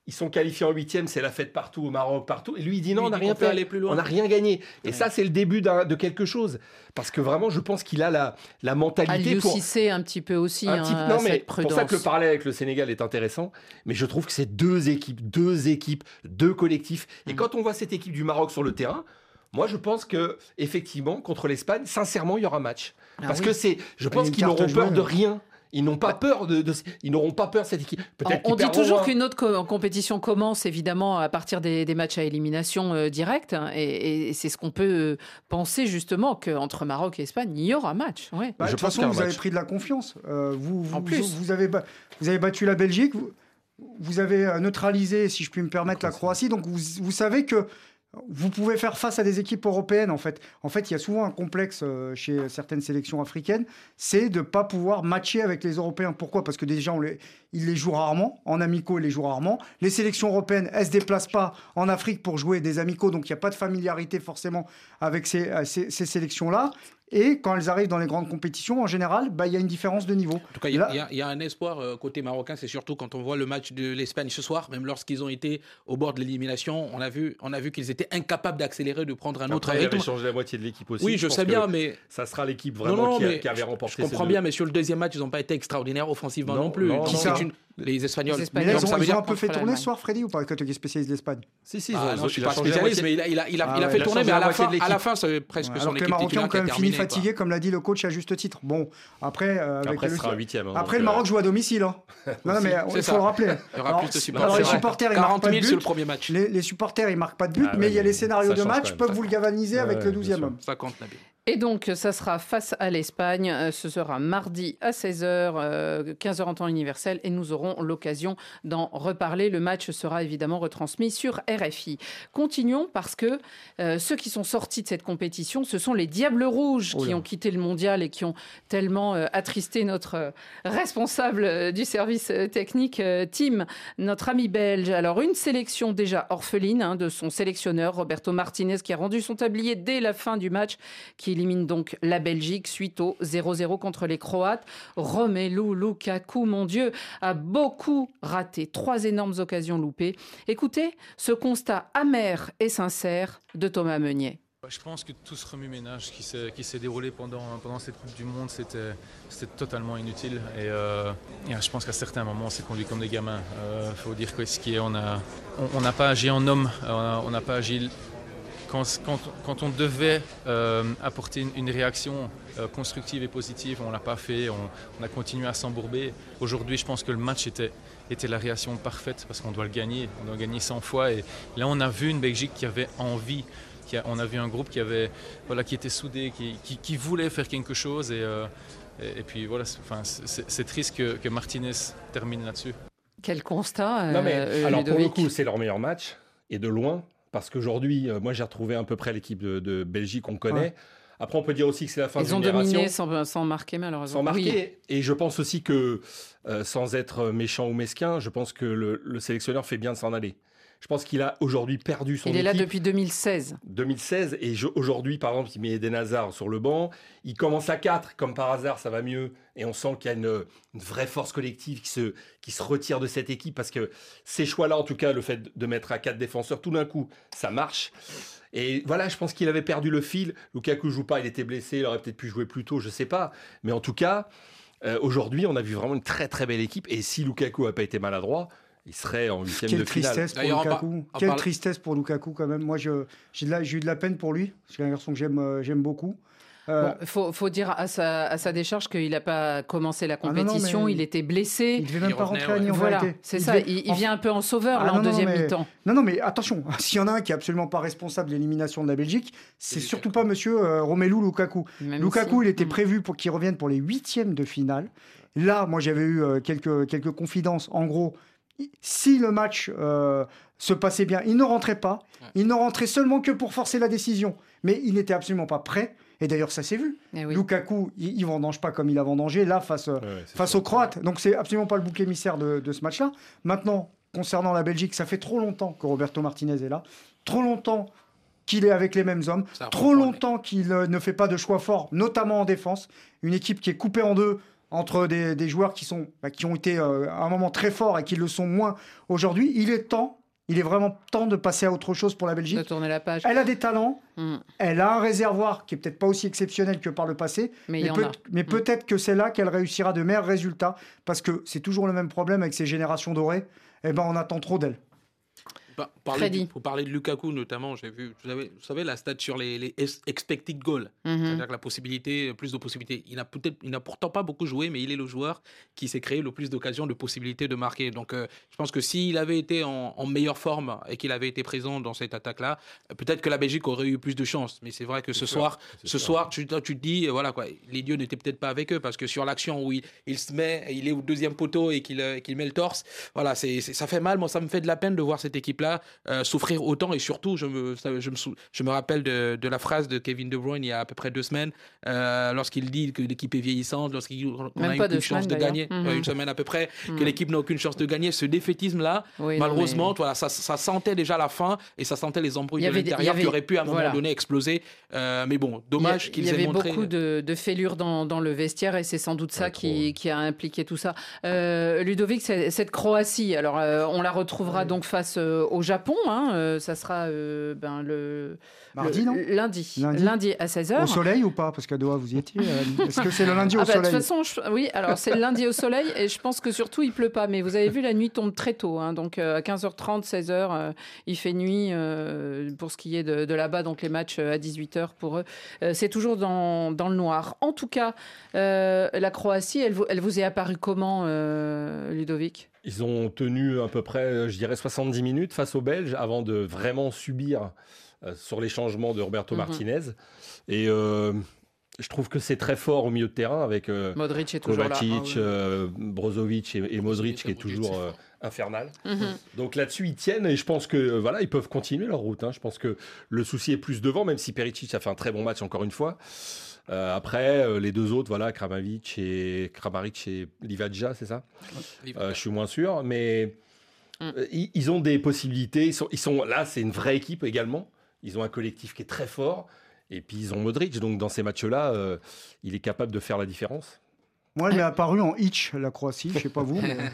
ils sont qualifiés en huitième, c'est la fête partout au Maroc, partout. Et lui, il dit non, lui, on n'a il rien fait, aller plus loin. on n'a rien gagné. Et ouais. ça, c'est le début d'un, de quelque chose. Parce que vraiment, je pense qu'il a la, la mentalité Aliou pour... Cissé un petit peu aussi, un hein, petit... Non, mais cette pour prudence. ça que le parallèle avec le Sénégal est intéressant. Mais je trouve que c'est deux équipes, deux équipes, deux collectifs. Et mmh. quand on voit cette équipe du Maroc sur le terrain, moi, je pense que effectivement, contre l'Espagne, sincèrement, il y aura match. Ah, Parce oui. que c'est, je pense qu'ils n'auront peur de rien. Ils n'ont pas peur de, de, ils n'auront pas peur de cette équipe. Peut-être on, on dit toujours un... qu'une autre co- compétition commence évidemment à partir des, des matchs à élimination euh, directe, hein, et, et c'est ce qu'on peut penser justement qu'entre Maroc et Espagne, il y aura match. Ouais. Bah, de toute façon, vous match. avez pris de la confiance. Euh, vous, vous, en plus, vous, vous, avez, vous avez battu la Belgique, vous, vous avez neutralisé, si je puis me permettre, la Croatie. Donc vous, vous savez que vous pouvez faire face à des équipes européennes, en fait. En fait, il y a souvent un complexe euh, chez certaines sélections africaines, c'est de ne pas pouvoir matcher avec les Européens. Pourquoi ? Parce que déjà, on les, ils les jouent rarement. En amicaux, ils les jouent rarement. Les sélections européennes, elles ne se déplacent pas en Afrique pour jouer des amicaux, donc il n'y a pas de familiarité forcément avec ces, ces, ces sélections-là. Et quand elles arrivent dans les grandes compétitions, en général, bah, y a une différence de niveau. En tout cas, il y, y, y a un espoir euh, côté marocain, c'est surtout quand on voit le match de l'Espagne ce soir, même lorsqu'ils ont été au bord de l'élimination, on a vu, on a vu qu'ils étaient incapables d'accélérer, de prendre un Après, autre rythme. Il rythme. avait changé la moitié de l'équipe aussi. Oui, je, je sais bien, mais ça sera l'équipe vraiment non, non, qui, a, mais qui avait remporté. Je comprends bien, mais sur le deuxième match, ils n'ont pas été extraordinaires offensivement non, non plus. Non, qui non, c'est non. une... Les Espagnols. Les Espagnols. Mais là, ils ont, ils ont un peu fait tourner ce soir, Freddy, ou pas, quand tu es spécialiste d'Espagne? Si, si, ah, ils ont, non, je suis il a pas spécialiste, mais il a, il a, il a, ah, il a fait ouais, tourner, mais à la fin, à la fin, c'est presque ouais, son équipe équipe titulaire. Les Marocains ont quand même fini terminé, fatigués, quoi. comme l'a dit le coach à juste titre. Bon, après, euh, avec après, le... ce sera un huitième. Hein, après, le Maroc joue à domicile. Hein. Non, mais il faut le rappeler. Il y aura plus de supporters. Alors, les supporters, ils marquent pas de but. sur le premier match. Les supporters, ils marquent pas de but, mais il y a les scénarios de match peuvent vous le galvaniser avec le douzième homme. Ça compte, Nabil. Et donc, ça sera face à l'Espagne. Ce sera mardi à seize heures, euh, quinze heures en temps universel. Et nous aurons l'occasion d'en reparler. Le match sera évidemment retransmis sur R F I. Continuons parce que euh, ceux qui sont sortis de cette compétition, ce sont les Diables Rouges oh qui ont quitté le mondial et qui ont tellement euh, attristé notre euh, responsable euh, du service euh, technique, euh, Tim, notre ami belge. Alors, une sélection déjà orpheline hein, de son sélectionneur, Roberto Martinez, qui a rendu son tablier dès la fin du match, qui élimine donc la Belgique suite au zéro zéro contre les Croates. Romelu Lukaku, mon Dieu, a beaucoup raté. Trois énormes occasions loupées. Écoutez ce constat amer et sincère de Thomas Meunier. Je pense que tout ce remue-ménage qui s'est, qui s'est déroulé pendant, pendant cette Coupe du Monde, c'était, c'était totalement inutile. Et, euh, et je pense qu'à certains moments, on s'est conduit comme des gamins. Il euh, faut dire que ce qui est, on n'a on, on pas agi en homme, on n'a pas agi... Quand, quand, quand on devait euh, apporter une, une réaction euh, constructive et positive, on ne l'a pas fait, on, on a continué à s'embourber. Aujourd'hui, je pense que le match était, était la réaction parfaite parce qu'on doit le gagner, on doit gagner cent fois. Et là, on a vu une Belgique qui avait envie, qui a, on a vu un groupe qui, avait, voilà, qui était soudé, qui, qui, qui voulait faire quelque chose. Et, euh, et, et puis voilà, c'est, enfin, c'est, c'est triste que, que Martinez termine là-dessus. Quel constat, euh, non, mais, euh, alors, Ludovic. pour le coup, c'est leur meilleur match, et de loin. Parce qu'aujourd'hui, euh, moi j'ai retrouvé à peu près l'équipe de, de Belgique qu'on connaît. Ouais. Après, on peut dire aussi que c'est la fin de Ils ont génération. dominé sans, sans marquer, malheureusement. Sans marquer. Oui. Et je pense aussi que, euh, sans être méchant ou mesquin, je pense que le, le sélectionneur fait bien de s'en aller. Je pense qu'il a aujourd'hui perdu son équipe. Il est équipe. là depuis deux mille seize. deux mille seize. Et je, aujourd'hui, par exemple, il met Eden Hazard sur le banc. Il commence à quatre. Comme par hasard, ça va mieux. Et on sent qu'il y a une, une vraie force collective qui se, qui se retire de cette équipe. Parce que ces choix-là, en tout cas, le fait de mettre à quatre défenseurs, tout d'un coup, ça marche. Et voilà, je pense qu'il avait perdu le fil. Lukaku ne joue pas, il était blessé. Il aurait peut-être pu jouer plus tôt, je ne sais pas. Mais en tout cas, euh, aujourd'hui, on a vu vraiment une très, très belle équipe. Et si Lukaku n'a pas été maladroit, il serait en huitième de finale. Tristesse pour Lukaku. Quelle parle... tristesse pour Lukaku quand même. Moi, je, j'ai, de la, j'ai eu de la peine pour lui. C'est un garçon que j'aime, euh, j'aime beaucoup. Il euh... bon, faut, faut dire à sa, à sa décharge qu'il n'a pas commencé la compétition. Ah non, non, il était blessé. Il devait même il pas revenait, rentrer à Nîmes. Voilà, c'est il ça. Devait... Il, il vient un peu en sauveur ah là, non, en non, deuxième mais... mi-temps. Non, non, mais attention. S'il y en a un qui est absolument pas responsable de l'élimination de la Belgique, c'est, c'est surtout pas Monsieur euh, Romelu Lukaku. Même Lukaku, si... il était prévu pour qu'il revienne pour les huitièmes de finale. Là, moi, j'avais eu euh, quelques quelques confidences. En gros. Si le match euh, se passait bien, il ne rentrait pas. Il ne rentrait seulement que pour forcer la décision. Mais il n'était absolument pas prêt. Et d'ailleurs, ça s'est vu. Eh oui. Lukaku, il ne vendange pas comme il a vendangé là face, ouais, face aux Croates. Donc, c'est absolument pas le bouc émissaire de, de ce match-là. Maintenant, concernant la Belgique, ça fait trop longtemps que Roberto Martinez est là. Trop longtemps qu'il est avec les mêmes hommes. Ça trop longtemps qu'il euh, ne fait pas de choix forts, notamment en défense. Une équipe qui est coupée en deux entre des, des joueurs qui, sont, bah, qui ont été euh, à un moment très forts et qui le sont moins aujourd'hui. Il est temps, il est vraiment temps de passer à autre chose pour la Belgique. De tourner la page. Elle a des talents, mmh. elle a un réservoir qui est peut-être pas aussi exceptionnel que par le passé, mais, mais, il y peut, en a. mais mmh. peut-être que c'est là qu'elle réussira de meilleurs résultats, parce que c'est toujours le même problème avec ces générations dorées, eh ben on attend trop d'elles. Bah, parler du, pour parler de Lukaku notamment, j'ai vu, vous savez, vous savez la stat sur les, les expected goals, mm-hmm. c'est-à-dire que la possibilité, plus de possibilités. Il n'a peut-être, il n'a pourtant pas beaucoup joué, mais il est le joueur qui s'est créé le plus d'occasions, de possibilités de marquer. Donc, euh, je pense que s'il avait été en, en meilleure forme et qu'il avait été présent dans cette attaque-là, peut-être que la Belgique aurait eu plus de chance. Mais c'est vrai que c'est ce sûr, soir, ce sûr. soir, tu, tu te dis, voilà quoi, les dieux n'étaient peut-être pas avec eux parce que sur l'action où il, il se met, il est au deuxième poteau et qu'il, qu'il met le torse, voilà, c'est, c'est, ça fait mal. Moi, ça me fait de la peine de voir cette équipe-là euh, souffrir autant, et surtout je me, je me, je me rappelle de, de la phrase de Kevin De Bruyne il y a à peu près deux semaines euh, lorsqu'il dit que l'équipe est vieillissante, lorsqu'il n'a aucune chance de gagner, mmh. euh, une semaine à peu près, mmh. que l'équipe n'a aucune chance de gagner. Ce défaitisme là, oui, malheureusement, mais... voilà, ça, ça sentait déjà la fin et ça sentait les embrouilles de l'intérieur avait... qui auraient pu à un moment voilà. donné exploser, euh, mais bon, dommage qu'ils aient montré. Il y avait beaucoup de, de fêlures dans, dans le vestiaire et c'est sans doute ça ouais, qui, qui a impliqué tout ça. euh, Ludovic, cette Croatie, alors euh, on la retrouvera ouais. donc face euh, au Japon, hein, euh, ça sera euh, ben, le, Mardi, le non lundi. lundi, lundi à seize heures. Au soleil ou pas? Parce qu'à Doha, vous y étiez. Est-ce que c'est le lundi au ah bah, soleil? De toute façon, je... oui, alors c'est le lundi au soleil et je pense que surtout il pleut pas. Mais vous avez vu, la nuit tombe très tôt. Hein, donc euh, à quinze heures trente, seize heures, euh, il fait nuit euh, pour ce qui est de, de là-bas. Donc les matchs à dix-huit heures pour eux. Euh, c'est toujours dans, dans le noir. En tout cas, euh, la Croatie, elle vous, elle vous est apparue comment, euh, Ludovic? Ils ont tenu à peu près, je dirais, soixante-dix minutes face aux Belges avant de vraiment subir euh, sur les changements de Roberto mm-hmm. Martinez. Et euh, je trouve que c'est très fort au milieu de terrain avec euh, Modric est toujours Kovacic, là. Ah, oui. euh, Brozovic et, et Modric qui est toujours euh, infernal. Mm-hmm. Donc là-dessus, ils tiennent et je pense que euh, voilà, ils peuvent continuer leur route. Hein. Je pense que le souci est plus devant, même si Perisic a fait un très bon match encore une fois. Euh, après, euh, les deux autres, voilà, Kramaric et, Kramaric et Livadja, c'est ça euh, Je suis moins sûr, mais mm. euh, ils, ils ont des possibilités. Ils sont, ils sont, là, c'est une vraie équipe également. Ils ont un collectif qui est très fort. Et puis, ils ont Modric. Donc, dans ces matchs-là, euh, il est capable de faire la différence. Moi, elle m'est apparue en hitch, la Croatie. Je ne sais pas vous, mais...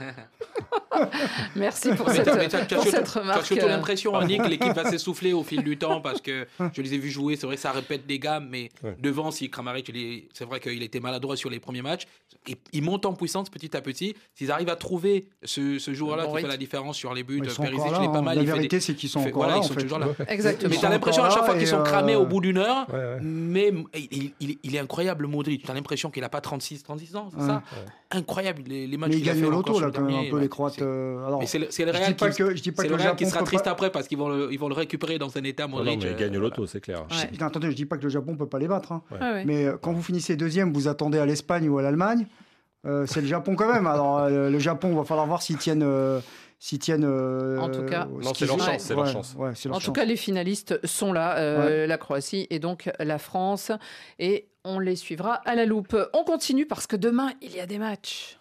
Merci pour cette, mais t'as, pour t'as, cette t'as, remarque. T'as surtout l'impression, Annie, que l'équipe va s'essouffler au fil du temps parce que je les ai vus jouer. C'est vrai que ça répète des gammes, mais ouais. devant, si Kramaric, il est, c'est vrai qu'il était maladroit sur les premiers matchs. Et il monte en puissance petit à petit. S'ils arrivent à trouver ce, ce joueur-là bon qui rythme. fait la différence sur les buts, Perisic, il est pas mal. La il vérité, des... c'est qu'ils sont fait, encore voilà, là. Ils sont fait. toujours là. Exactement. Mais t'as l'impression à chaque fois qu'ils sont cramés euh... au bout d'une heure. Ouais, ouais. Mais il, il, il est incroyable, Modric. T'as l'impression qu'il n'a pas trente-six, trente-six ans, c'est ouais. ça ouais. Incroyable, les, les matchs mais qu'il a fait. Mais il gagne au loto, là, quand même, un peu, les Croates. Mais c'est le Real qui, que, je dis pas c'est que le le Real Japon qui sera triste pas... après parce qu'ils vont le, ils vont le récupérer dans un état Modric. Non, non, mais il gagne au loto, c'est clair. Ouais. Je, attendez, je dis pas que le Japon peut pas les battre. Hein. Ouais. Ouais. Mais euh, quand vous finissez deuxième, vous attendez à l'Espagne ou à l'Allemagne. Euh, c'est le Japon quand même. Alors euh, le Japon, va falloir voir s'ils tiennent. Euh, s'ils tiennent euh, en tout cas, non, c'est leur chance. Ouais. C'est leur chance. Ouais, c'est leur en chance. tout cas, les finalistes sont là, euh, ouais. la Croatie et donc la France. Et on les suivra à la loupe. On continue parce que demain, il y a des matchs.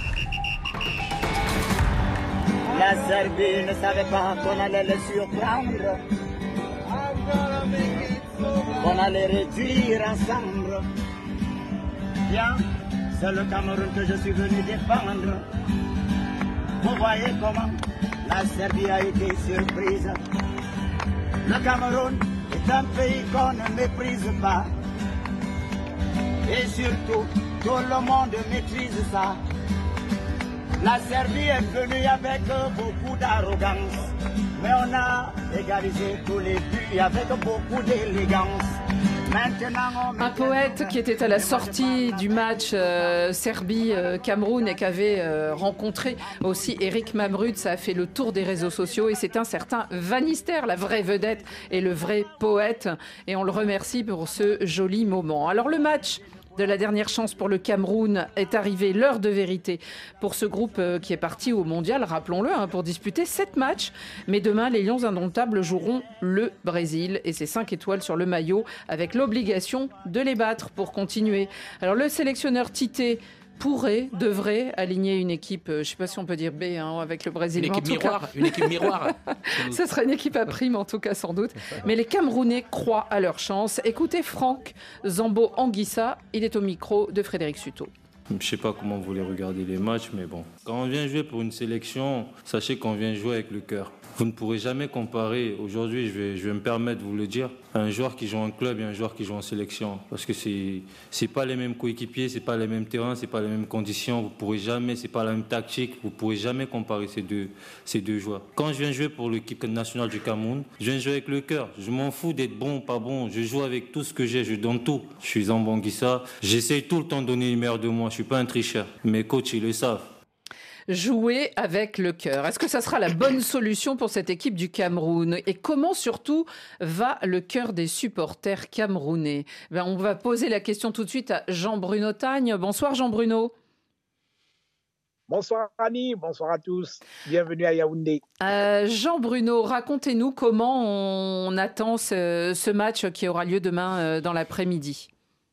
La Serbie ne savait pas qu'on allait le surprendre, qu'on allait réduire ensemble. Bien, c'est le Cameroun que je suis venu défendre. Vous voyez comment la Serbie a été surprise. Le Cameroun est un pays qu'on ne méprise pas. Et surtout, tout le monde maîtrise ça. La Serbie est venue avec beaucoup d'arrogance, mais on a égalisé tous les buts avec beaucoup d'élégance. Un poète qui était à la sortie du match euh, Serbie-Cameroun et qui avait euh, rencontré aussi Eric Mamrud. Ça a fait le tour des réseaux sociaux et c'est un certain Van Nistelrooy, la vraie vedette et le vrai poète. Et on le remercie pour ce joli moment. Alors le match de la dernière chance pour le Cameroun est arrivé, l'heure de vérité pour ce groupe qui est parti au mondial, rappelons-le, hein, pour disputer sept matchs. Mais demain, les Lions indomptables joueront le Brésil et c'est cinq étoiles sur le maillot avec l'obligation de les battre pour continuer. Alors le sélectionneur Tite pourrait, devrait aligner une équipe, je ne sais pas si on peut dire B, hein, avec le Brésil. Une équipe miroir, cas, une équipe miroir. Ce serait une équipe à prime en tout cas sans doute. Mais les Camerounais croient à leur chance. Écoutez Franck Zambo Anguissa, il est au micro de Frédéric Suto. Je ne sais pas comment vous voulez regarder les matchs, mais bon. Quand on vient jouer pour une sélection, sachez qu'on vient jouer avec le cœur. Vous ne pourrez jamais comparer, aujourd'hui, je vais, je vais me permettre de vous le dire, un joueur qui joue en club et un joueur qui joue en sélection. Parce que c'est c'est pas les mêmes coéquipiers, c'est pas les mêmes terrains, c'est pas les mêmes conditions. Vous pourrez jamais, c'est pas la même tactique. Vous pourrez jamais comparer ces deux, ces deux joueurs. Quand je viens jouer pour l'équipe nationale du Cameroun, je viens jouer avec le cœur. Je m'en fous d'être bon ou pas bon. Je joue avec tout ce que j'ai, je donne tout. Je suis Zambanguissa. J'essaye tout le temps de donner le meilleur de moi. Je suis pas un tricheur. Mes coachs, ils le savent. Jouer avec le cœur. Est-ce que ça sera la bonne solution pour cette équipe du Cameroun? Et comment surtout va le cœur des supporters camerounais? Ben, on va poser la question tout de suite à Jean-Bruno Tagne. Bonsoir Jean-Bruno. Bonsoir Annie, bonsoir à tous. Bienvenue à Yaoundé. Euh, Jean-Bruno, racontez-nous comment on attend ce, ce match qui aura lieu demain euh, dans l'après-midi.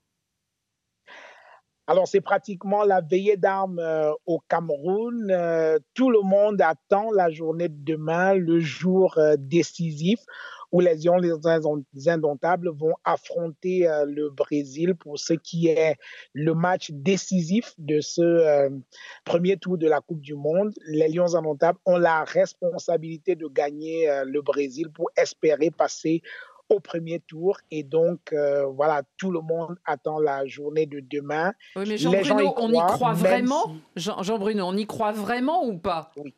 Alors, c'est pratiquement la veillée d'armes euh, au Cameroun. Euh, tout le monde attend la journée de demain, le jour euh, décisif où les Lions, les Indomptables, vont affronter euh, le Brésil pour ce qui est le match décisif de ce euh, premier tour de la Coupe du Monde. Les Lions Indomptables ont la responsabilité de gagner euh, le Brésil pour espérer passer au premier tour. Et donc, euh, voilà, tout le monde attend la journée de demain. Oui, mais Jean-Bruno, on y croit vraiment si... Jean, Jean-Bruno, on y croit vraiment ou pas? Oui.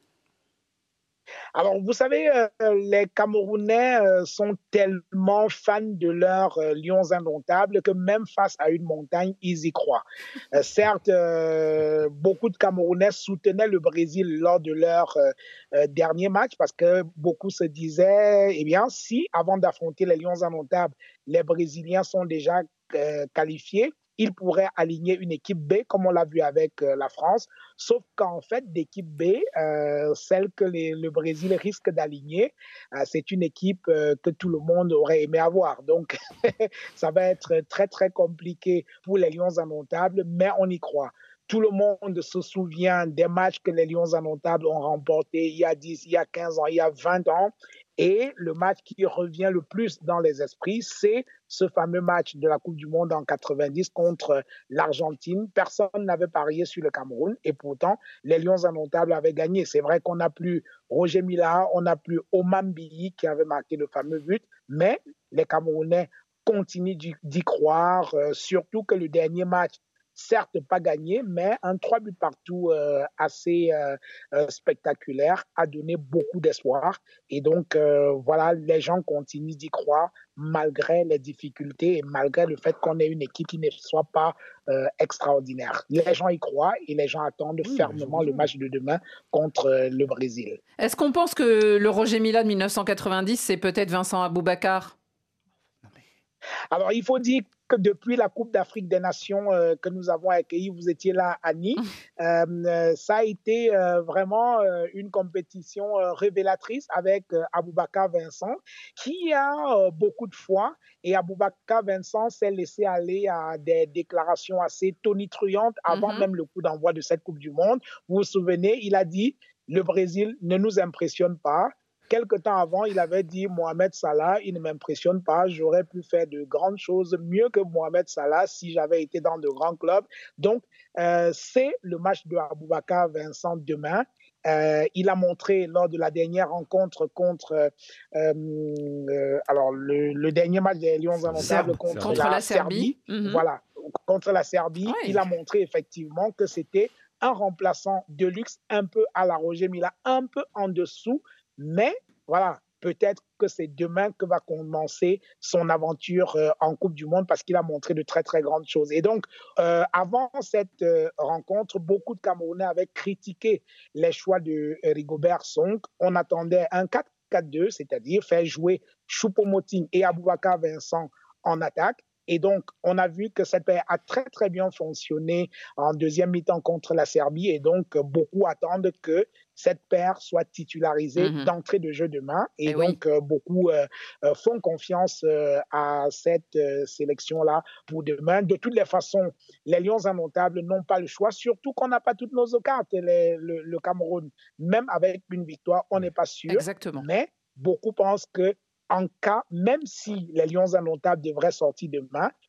Alors, vous savez, euh, les Camerounais euh, sont tellement fans de leurs euh, Lions Indomptables que même face à une montagne, ils y croient. Euh, certes, euh, beaucoup de Camerounais soutenaient le Brésil lors de leur euh, euh, dernier match parce que beaucoup se disaient, eh bien, si avant d'affronter les Lions Indomptables, les Brésiliens sont déjà euh, qualifiés, il pourrait aligner une équipe B, comme on l'a vu avec euh, la France, sauf qu'en fait, d'équipe B, euh, celle que les, le Brésil risque d'aligner, euh, c'est une équipe euh, que tout le monde aurait aimé avoir. Donc, ça va être très, très compliqué pour les Lions Indomptables, mais on y croit. Tout le monde se souvient des matchs que les Lions Indomptables ont remportés il y a dix, il y a quinze ans, il y a vingt ans. Et le match qui revient le plus dans les esprits, c'est ce fameux match de la Coupe du Monde en quatre-vingt-dix contre l'Argentine. Personne n'avait parié sur le Cameroun et pourtant, les Lions Indomptables avaient gagné. C'est vrai qu'on n'a plus Roger Mila, on n'a plus Oman Billy qui avait marqué le fameux but, mais les Camerounais continuent d'y croire, euh, surtout que le dernier match, certes pas gagné, mais un trois buts partout euh, assez euh, euh, spectaculaire a donné beaucoup d'espoir. Et donc, euh, voilà, les gens continuent d'y croire malgré les difficultés et malgré le fait qu'on ait une équipe qui ne soit pas euh, extraordinaire. Les gens y croient et les gens attendent oui, fermement le match de demain contre euh, le Brésil. Est-ce qu'on pense que le Roger Mila de mille neuf cent quatre-vingt-dix, c'est peut-être Vincent Aboubakar? Alors, il faut dire que depuis la Coupe d'Afrique des Nations euh, que nous avons accueillie, vous étiez là, Annie, euh, ça a été euh, vraiment euh, une compétition euh, révélatrice avec euh, Aboubakar Vincent, qui a euh, beaucoup de foi. Et Aboubakar Vincent s'est laissé aller à des déclarations assez tonitruantes avant mm-hmm. même le coup d'envoi de cette Coupe du Monde. Vous vous souvenez, il a dit « Le Brésil ne nous impressionne pas ». Quelque temps avant, il avait dit Mohamed Salah, il ne m'impressionne pas, j'aurais pu faire de grandes choses mieux que Mohamed Salah si j'avais été dans de grands clubs. Donc, euh, c'est le match de Aboubakar Vincent demain. Euh, il a montré lors de la dernière rencontre contre euh, euh, alors le, le dernier match des Lions Indomptables contre, contre la, la Serbie, Serbie. Mm-hmm. Voilà, contre la Serbie, oui. Il a montré effectivement que c'était un remplaçant de luxe, un peu à la Roger Mila, un peu en dessous. Mais voilà, peut-être que c'est demain que va commencer son aventure euh, en Coupe du Monde parce qu'il a montré de très, très grandes choses. Et donc, euh, avant cette euh, rencontre, beaucoup de Camerounais avaient critiqué les choix de Rigobert Song. On attendait un quatre quatre deux, c'est-à-dire faire jouer Choupo-Moting et Aboubakar Vincent en attaque. Et donc, on a vu que cette paire a très, très bien fonctionné en deuxième mi-temps contre la Serbie. Et donc, beaucoup attendent que cette paire soit titularisée mm-hmm. d'entrée de jeu demain. Et, et donc, oui. euh, beaucoup euh, font confiance euh, à cette euh, sélection-là pour demain. De toutes les façons, les Lions Indomptables n'ont pas le choix, surtout qu'on n'a pas toutes nos cartes. Les, le, le Cameroun, même avec une victoire, on n'est pas sûr. Exactement. Mais beaucoup pensent que en cas, même si les Lions Indomptables devraient sortir demain,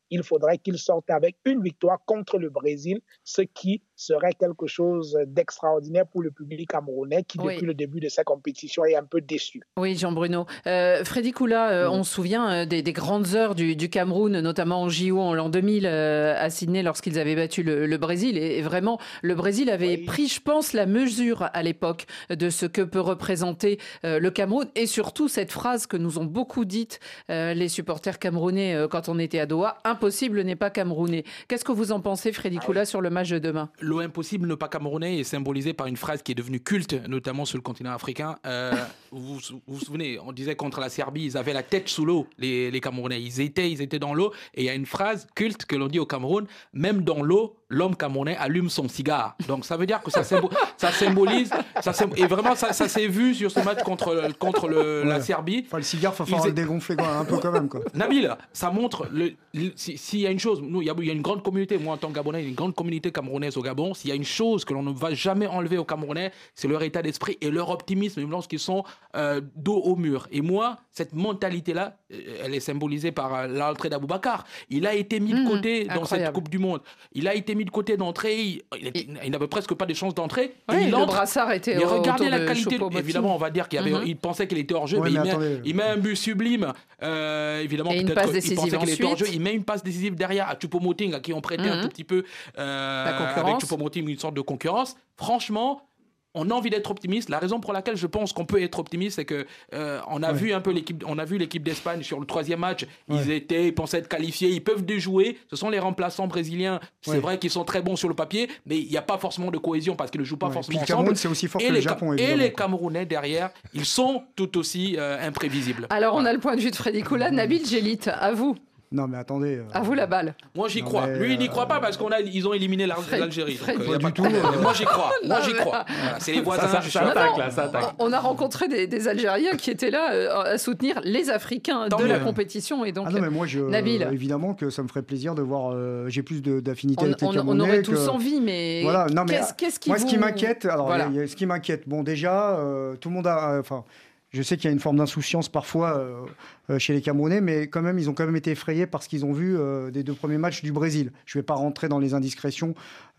il faudrait qu'ils sortent avec une victoire contre le Brésil, ce qui serait quelque chose d'extraordinaire pour le public camerounais qui, Oui. depuis le début de sa compétition, est un peu déçu. Oui, Jean-Bruno. Euh, Freddy Koula, euh, Oui. on se souvient euh, des, des grandes heures du, du Cameroun, notamment en J O en l'an deux mille euh, à Sydney lorsqu'ils avaient battu le, le Brésil. Et, et vraiment, le Brésil avait Oui. pris, je pense, la mesure à l'époque de ce que peut représenter euh, le Cameroun. Et surtout, cette phrase que nous ont beaucoup dite euh, les supporters camerounais euh, quand on était à Doha, « Impossible n'est pas camerounais ». Qu'est-ce que vous en pensez, Freddy Koula, ah oui. sur le match de demain ? Le impossible ne pas camerounais est symbolisé par une phrase qui est devenue culte, notamment sur le continent africain. Euh, vous, vous vous souvenez, on disait contre la Serbie, ils avaient la tête sous l'eau, les, les Camerounais. Ils étaient, ils étaient dans l'eau. Et il y a une phrase culte que l'on dit au Cameroun, même dans l'eau, l'homme camerounais allume son cigare. Donc ça veut dire que ça, symbo- ça symbolise, ça sym- et vraiment ça, ça s'est vu sur ce match contre, contre le, ouais. la Serbie. Enfin, le cigare, il faut falloir le dégonfler quoi, un peu quand même. Quoi. Nabil, ça montre, le, le, s'il si y a une chose, nous, il y, y a une grande communauté, moi en tant que Gabonais, il y a une grande communauté camerounaise au Gabon. S'il y a une chose que l'on ne va jamais enlever aux Camerounais, c'est leur état d'esprit et leur optimisme, même lorsqu'ils sont euh, dos au mur. Et moi, cette mentalité-là, elle est symbolisée par euh, l'entrée d'Aboubacar. Il a été mis de côté mmh, dans incroyable. cette Coupe du Monde. Il a été mis de côté d'entrée. Il, il, il n'avait presque pas de chance d'entrée. Oui, il le entre, brassard était et regardez la qualité. De évidemment, on va dire qu'il avait, mmh. il pensait qu'il était hors jeu, ouais, mais, mais il, met, il met un but sublime. Euh, évidemment, et peut-être qu'il pensait qu'il était hors jeu. Il met une passe décisive derrière à Choupo-Moting, à qui on prêtait mmh. un tout petit peu euh, avec Choupo-Moting une sorte de concurrence. Franchement. On a envie d'être optimiste. La raison pour laquelle je pense qu'on peut être optimiste, c'est que euh, on a ouais. vu un peu l'équipe, on a vu l'équipe d'Espagne sur le troisième match. Ils ouais. étaient, ils pensaient être qualifiés, ils peuvent déjouer. Ce sont les remplaçants brésiliens. C'est ouais. vrai qu'ils sont très bons sur le papier, mais il n'y a pas forcément de cohésion parce qu'ils ne jouent pas ouais. forcément Puis ensemble. Le Cameroun, c'est aussi fort et que les, le Japon. Et les Camerounais derrière, ils sont tout aussi euh, imprévisibles. Alors on a le point de vue de Freddy Koula, Nabil Djellit, à vous. Non mais attendez. Euh... À vous la balle. Moi j'y non, crois. mais, Lui il n'y euh... croit pas parce qu'on a ils ont éliminé l'Algérie. Fred, donc, pas euh, du pas tout. Euh... Moi j'y crois. Moi j'y crois. Voilà, c'est les voisins. Ça, ça, je ça suis attaque, là, ça attaque. On a rencontré des, des Algériens qui étaient là euh, à soutenir les Africains Tant de mieux. la compétition et donc. Ah non mais moi je. Nabil. Évidemment que ça me ferait plaisir de voir. Euh, j'ai plus de, d'affinité avec les on, Camerounais. On aurait que... tous envie, mais. Voilà. Non mais qu'est-ce, qu'est-ce qui moi vous... ce qui m'inquiète, alors voilà. y a, ce qui m'inquiète, bon déjà euh, tout le monde a, enfin. Euh, Je sais qu'il y a une forme d'insouciance parfois euh, euh, chez les Camerounais, mais quand même, ils ont quand même été effrayés par ce qu'ils ont vu euh, des deux premiers matchs du Brésil. Je ne vais pas rentrer dans les indiscrétions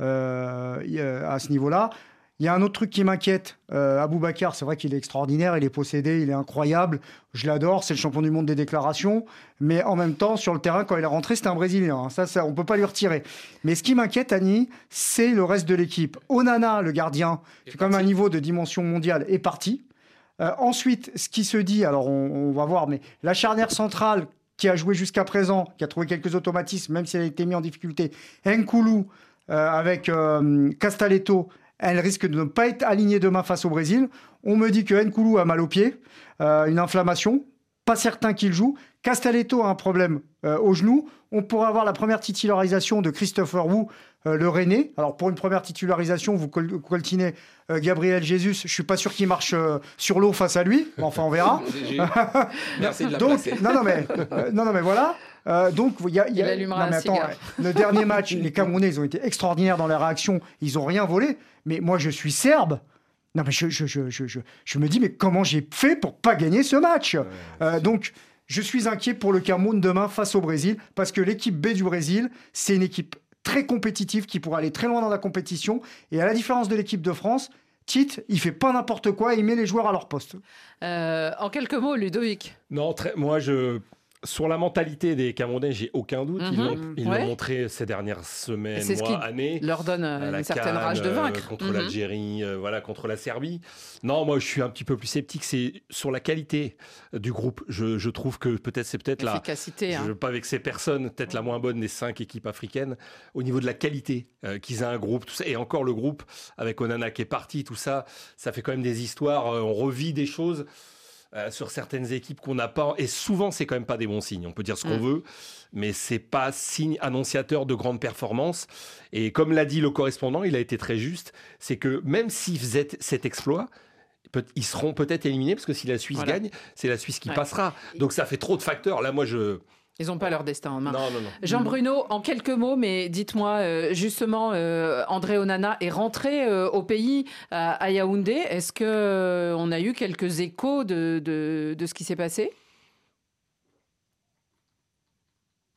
euh, à ce niveau-là. Il y a un autre truc qui m'inquiète. Euh, Aboubacar, c'est vrai qu'il est extraordinaire, il est possédé, il est incroyable. Je l'adore, c'est le champion du monde des déclarations. Mais en même temps, sur le terrain, quand il est rentré, c'était un Brésilien. Hein. Ça, ça, on ne peut pas lui retirer. Mais ce qui m'inquiète, Annie, c'est le reste de l'équipe. Onana, le gardien, qui a quand même un niveau de dimension mondiale, est parti. Euh, ensuite, ce qui se dit, alors on, on va voir, mais la charnière centrale qui a joué jusqu'à présent, qui a trouvé quelques automatismes, même si elle a été mise en difficulté, Nkoulou euh, avec euh, Castaletto, elle risque de ne pas être alignée demain face au Brésil. On me dit que Nkoulou a mal au pied, euh, une inflammation, pas certain qu'il joue. Castaletto a un problème euh, au genou. On pourra avoir la première titularisation de Christopher Wu, euh, le Rennais. Alors pour une première titularisation, vous col- coltinez euh, Gabriel Jesus. Je suis pas sûr qu'il marche euh, sur l'eau face à lui. Enfin, on verra. Merci de la donc, placer. non, non mais, euh, non, non mais voilà. Euh, donc il y a, y a il allumera non, mais un attends, cigare. le dernier match, les Camerounais, ils ont été extraordinaires dans leur réaction. Ils ont rien volé. Mais moi, je suis serbe. Non mais je, je, je, je, je, je me dis mais comment j'ai fait pour pas gagner ce match. Ouais, euh, donc je suis inquiet pour le Cameroun demain face au Brésil parce que l'équipe B du Brésil, c'est une équipe très compétitive qui pourra aller très loin dans la compétition. Et à la différence de l'équipe de France, Tite, il fait pas n'importe quoi, il met les joueurs à leur poste. Euh, en quelques mots, Ludovic. Non, très, moi je... Sur la mentalité des Camerounais, j'ai aucun doute. Ils, mm-hmm. l'ont, ils ouais. l'ont montré ces dernières semaines, c'est mois, ce années. Leur donne une certaine Cannes, rage de vaincre. Euh, contre mm-hmm. l'Algérie, euh, voilà, contre la Serbie. Non, moi, je suis un petit peu plus sceptique. C'est sur la qualité du groupe. Je, je trouve que peut-être c'est peut-être la. Efficacité. Je ne veux hein. pas vexer personne. Peut-être la moins bonne des cinq équipes africaines au niveau de la qualité euh, qu'ils aient un groupe. Tout ça. Et encore le groupe avec Onana qui est parti, tout ça, ça fait quand même des histoires. Euh, on revit des choses. Euh, sur certaines équipes qu'on n'a pas, et souvent c'est quand même pas des bons signes, on peut dire ce qu'on mmh. veut, mais c'est pas signe annonciateur de grandes performances. Et comme l'a dit le correspondant, il a été très juste, c'est que même s'ils faisaient cet exploit, peut- ils seront peut-être éliminés, parce que si la Suisse voilà. gagne, c'est la Suisse qui ouais. passera, donc ça fait trop de facteurs. Là moi je... Ils n'ont pas leur destin en main. Non, non, non. Jean-Bruno, en quelques mots, mais dites-moi, euh, justement, euh, André Onana est rentré euh, au pays, à, à Yaoundé. Est-ce qu'on euh, a eu quelques échos de, de, de ce qui s'est passé ?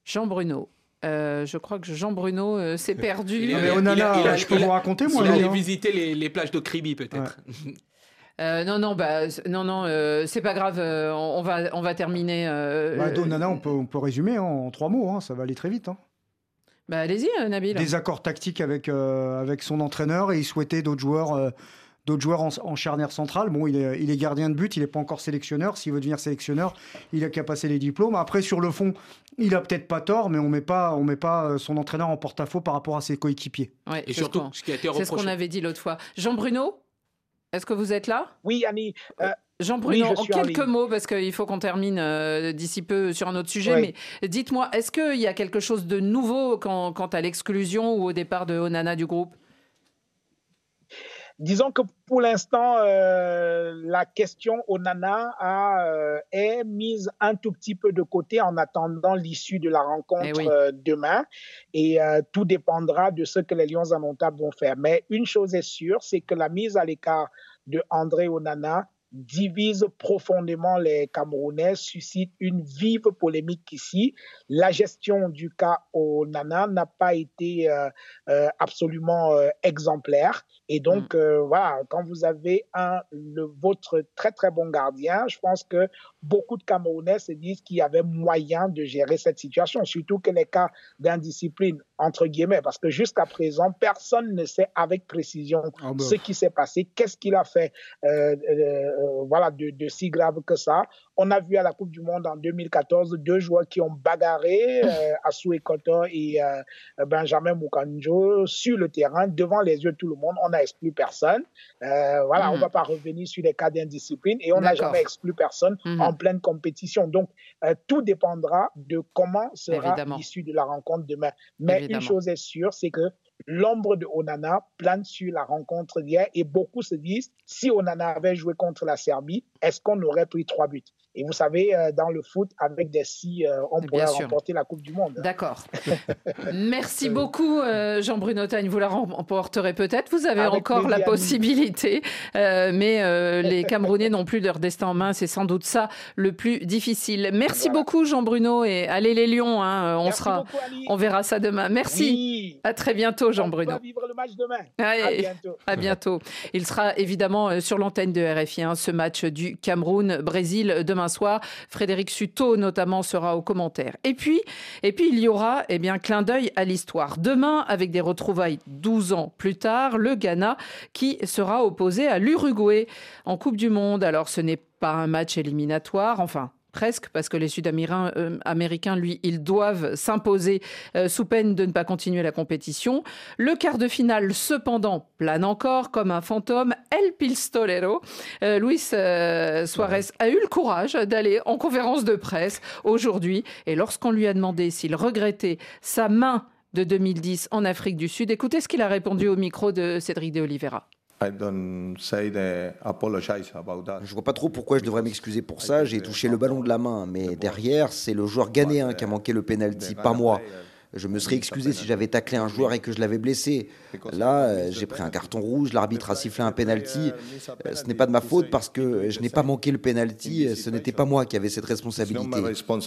Jean Bruno. Euh, je crois que Jean Bruno euh, s'est perdu. Il a, mais Onana, il a, il a, je peux il a, vous raconter moi. Il allait hein. visiter les, les plages de Kribi peut-être. Ouais. Euh, non, non, bah, non, non, euh, c'est pas grave. Euh, on, on va, on va terminer. Euh, bah, Onana, on peut, on peut résumer hein, en trois mots. Hein, ça va aller très vite. Hein. Bah, allez-y, euh, Nabil. Des accords tactiques avec euh, avec son entraîneur et il souhaitait d'autres joueurs. Euh, D'autres joueurs en, en charnière centrale. Bon, il est, il est gardien de but, il n'est pas encore sélectionneur. S'il veut devenir sélectionneur, il a qu'à passer les diplômes. Après, sur le fond, il a peut-être pas tort, mais on met pas, on met pas son entraîneur en porte-à-faux par rapport à ses coéquipiers. Ouais, et surtout, ce, ce qui a été reproché. C'est ce qu'on avait dit l'autre fois. Jean Bruno, est-ce que vous êtes là ? Oui, Annie. Euh, Jean Bruno, oui, en quelques en mots, parce qu'il faut qu'on termine euh, d'ici peu sur un autre sujet, oui. mais dites-moi, est-ce qu'il y a quelque chose de nouveau quant, quant à l'exclusion ou au départ de Onana du groupe ? Disons que pour l'instant, euh, la question Onana a, euh, est mise un tout petit peu de côté en attendant l'issue de la rencontre eh oui. euh, demain. Et euh, tout dépendra de ce que les Lions indomptables vont faire. Mais une chose est sûre, c'est que la mise à l'écart de André Onana divise profondément les Camerounais, suscite une vive polémique ici. La gestion du cas Onana n'a pas été euh, euh, absolument euh, exemplaire. Et donc, mmh. euh, voilà, quand vous avez un, le, votre très, très bon gardien, je pense que beaucoup de Camerounais se disent qu'il y avait moyen de gérer cette situation, surtout que les cas d'indiscipline, entre guillemets, parce que jusqu'à présent, personne ne sait avec précision oh ben. ce qui s'est passé, qu'est-ce qu'il a fait euh, euh, voilà, de, de si grave que ça. On a vu à la Coupe du Monde en deux mille quatorze deux joueurs qui ont bagarré, euh, Assou Ekoto et euh, Benjamin Mukanjo, sur le terrain, devant les yeux de tout le monde. On n'a exclu personne. Euh, voilà, mmh. on ne va pas revenir sur les cas d'indiscipline et on n'a jamais exclu personne mmh. en pleine compétition. Donc, euh, tout dépendra de comment sera Évidemment. l'issue de la rencontre demain. Mais Évidemment. une chose est sûre, c'est que l'ombre de Onana plane sur la rencontre d'hier et beaucoup se disent, si Onana avait joué contre la Serbie, est-ce qu'on aurait pris trois buts ? Et vous savez, dans le foot, avec des si, on Bien pourrait sûr. remporter la Coupe du Monde. D'accord. Merci beaucoup, Jean Bruno Tagne. Vous la remporterez peut-être. Vous avez avec encore la possibilité. Euh, mais euh, les Camerounais n'ont plus leur destin en main. C'est sans doute ça le plus difficile. Merci voilà. beaucoup, Jean Bruno. Et allez les Lions. Hein, on, Merci sera, beaucoup, on verra ça demain. Merci. Oui. À très bientôt, Jean Bruno. On va vivre le match demain. Allez, à bientôt. À bientôt. Il sera évidemment sur l'antenne de R F I, hein, ce match du Cameroun-Brésil demain soir. Frédéric Sutot notamment sera aux commentaires. Et puis, et puis il y aura eh bien, clin d'œil à l'histoire. Demain, avec des retrouvailles douze ans plus tard, le Ghana qui sera opposé à l'Uruguay en Coupe du Monde. Alors ce n'est pas un match éliminatoire, enfin... presque, parce que les Sud-Américains, euh, américains, lui, ils doivent s'imposer euh, sous peine de ne pas continuer la compétition. Le quart de finale, cependant, plane encore comme un fantôme. El Pistolero. Euh, Luis euh, Suarez a eu le courage d'aller en conférence de presse aujourd'hui. Et lorsqu'on lui a demandé s'il regrettait sa main de deux mille dix en Afrique du Sud, écoutez ce qu'il a répondu au micro de Cédric de Oliveira. Je vois pas trop pourquoi je devrais m'excuser pour ça. J'ai touché le ballon de la main, mais derrière, c'est le joueur ghanéen qui a manqué le penalty, pas moi. Je me serais excusé si j'avais taclé un joueur et que je l'avais blessé. Là, j'ai pris un carton rouge, l'arbitre a sifflé un penalty. Ce n'est pas de ma faute parce que je n'ai pas manqué le penalty. Ce n'était pas moi qui avais cette responsabilité.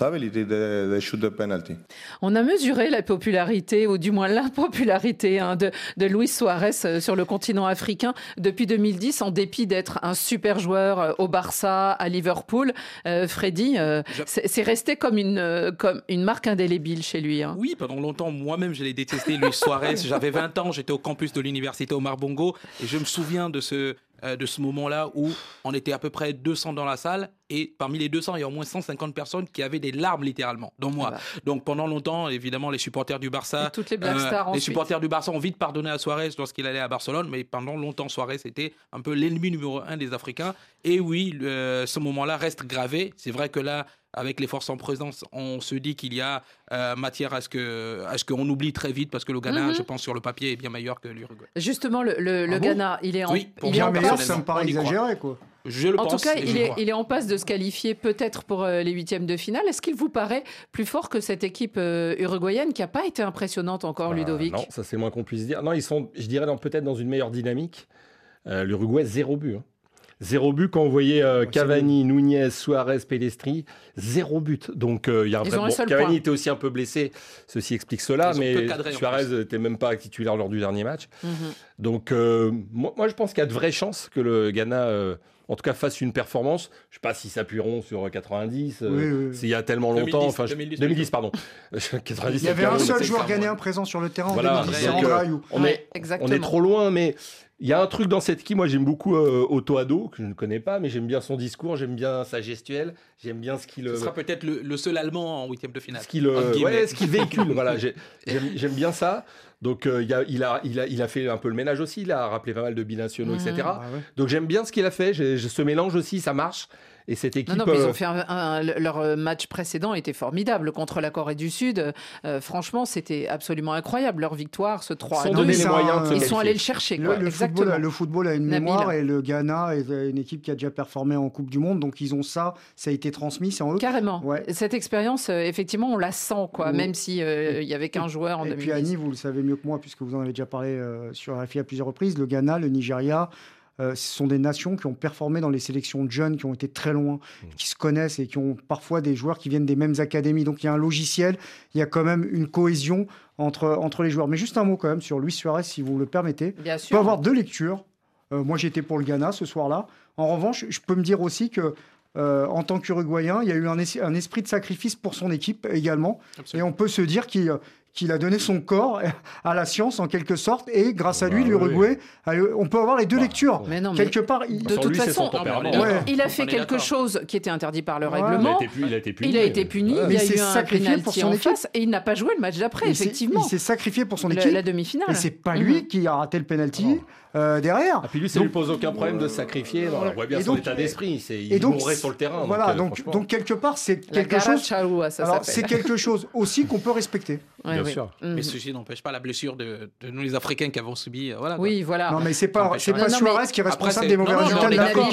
On a mesuré la popularité, ou du moins l'impopularité hein, de, de Luis Suarez sur le continent africain depuis deux mille dix, en dépit d'être un super joueur au Barça, à Liverpool. Euh, Freddy, euh, c'est, c'est resté comme une, comme une marque indélébile chez lui. Hein. Oui, pendant longtemps, moi-même, je l'ai détesté, Luis Suarez. J'avais vingt ans, j'étais au campus de l'université Omar Bongo et je me souviens de ce, euh, de ce moment-là où on était à peu près deux cents dans la salle et parmi les deux cents, il y a au moins cent cinquante personnes qui avaient des larmes littéralement, dont moi. Ah bah. Donc pendant longtemps, évidemment, les supporters du Barça, et toutes les Black Stars euh, les supporters du Barça ont vite pardonné à Suarez lorsqu'il allait à Barcelone, mais pendant longtemps, Suarez était un peu l'ennemi numéro un des Africains. Et oui, euh, ce moment-là reste gravé. C'est vrai que là, avec les forces en présence, on se dit qu'il y a euh, matière à ce que, à ce qu'on oublie très vite parce que le Ghana, mm-hmm. je pense, sur le papier, est bien meilleur que l'Uruguay. Justement, le, le, le ah Ghana, bon il est en, oui, il bien meilleur, ça me paraît exagéré, quoi. Je le en pense, tout cas, il est, crois. il est en passe de se qualifier peut-être pour euh, les huitièmes de finale. Est-ce qu'il vous paraît plus fort que cette équipe euh, uruguayenne qui n'a pas été impressionnante encore, bah, Ludovic ? Non, ça c'est moins qu'on puisse dire. Non, ils sont, je dirais, dans, peut-être dans une meilleure dynamique. Euh, L'Uruguay, zéro but. Hein. Zéro but quand on voyait euh, Cavani, Nunez, Suarez, Pellistri, zéro but. Donc euh, il y a un vrai... bon, Cavani point. était aussi un peu blessé, ceci explique cela, Ils mais Suarez n'était même pas titulaire lors du dernier match. Mm-hmm. Donc euh, moi, moi je pense qu'il y a de vraies chances que le Ghana euh, en tout cas fasse une performance. Je ne sais pas s'ils s'appuieront sur quatre-vingt-dix, euh, oui, oui. s'il y a tellement longtemps. deux mille dix, enfin, je... deux mille dix, deux mille dix pardon. quatre-vingt-dix, il y avait un seul joueur ghanéen présent sur le terrain. Voilà, en deux mille dix, donc, euh, on, ouais, est, on est trop loin, mais... Il y a un truc dans cette équipe, moi j'aime beaucoup euh, Otto Addo, que je ne connais pas, mais j'aime bien son discours, j'aime bien sa gestuelle, j'aime bien ce qu'il... Ce sera peut-être le, le seul Allemand en huitième de finale. Ce qu'il, euh, ouais, ce qu'il véhicule, voilà, j'ai, j'aime, j'aime bien ça. Donc euh, il, a, il, a, il, a, il a fait un peu le ménage aussi, il a rappelé pas mal de binationaux, mmh. et cetera. Ah ouais. Donc j'aime bien ce qu'il a fait, j'ai, j'ai, ce mélange aussi, ça marche. Et cette équipe, non, non, euh... ils ont fait un, un, leur match précédent était formidable contre la Corée du Sud. Euh, franchement, c'était absolument incroyable leur victoire, ce trois à deux. Ils, un... ils sont allés le chercher. Quoi. Le, le, football, le football a une Nabil. mémoire et le Ghana est une équipe qui a déjà performé en Coupe du Monde, donc ils ont ça, ça a été transmis, c'est en eux. Carrément. Ouais. Cette expérience, euh, effectivement, on la sent, quoi, ouais. même si euh, il y avait qu'un joueur en et deux mille dix. Et puis Annie, vous le savez mieux que moi puisque vous en avez déjà parlé euh, sur R F I à plusieurs reprises. Le Ghana, le Nigeria. Euh, ce sont des nations qui ont performé dans les sélections de jeunes, qui ont été très loin, mmh. qui se connaissent et qui ont parfois des joueurs qui viennent des mêmes académies. Donc il y a un logiciel, il y a quand même une cohésion entre, entre les joueurs. Mais juste un mot quand même sur Luis Suarez, si vous le permettez. Bien sûr. Il peut avoir deux lectures. Euh, moi, j'étais pour le Ghana ce soir-là. En revanche, je peux me dire aussi que Euh, en tant qu'Uruguayen, il y a eu un, es- un esprit de sacrifice pour son équipe également. Absolument. Et on peut se dire qu'il, qu'il a donné son corps à la science en quelque sorte. Et grâce à lui, bah, l'Uruguay, oui. on peut avoir les deux bah, lectures. Mais non, quelque mais part, il... de toute lui, façon, il, ouais. il a fait quelque d'accord. chose qui était interdit par le ouais. règlement. Il a été puni. Il a été puni. Ouais. Il y a eu un penalty en face et il n'a pas joué le match d'après. Et effectivement, il s'est sacrifié pour son le, équipe. La demi-finale. Et c'est pas lui mmh. qui a raté le penalty. Euh, derrière. Et puis lui, ça donc, lui pose aucun problème de se sacrifier. Euh, on voit bien son donc, état d'esprit. C'est, il donc, mourrait sur le terrain. Voilà, donc, donc, donc quelque part, c'est la quelque chose. Chaoua, ça alors, c'est quelque chose aussi qu'on peut respecter. Ouais, bien oui. sûr. Mmh. Mais ceci n'empêche pas la blessure de, de nous les Africains qui avons subi. Voilà. Oui, voilà. Non, mais c'est pas, c'est pas non, Suarez qui est responsable des mauvais résultats.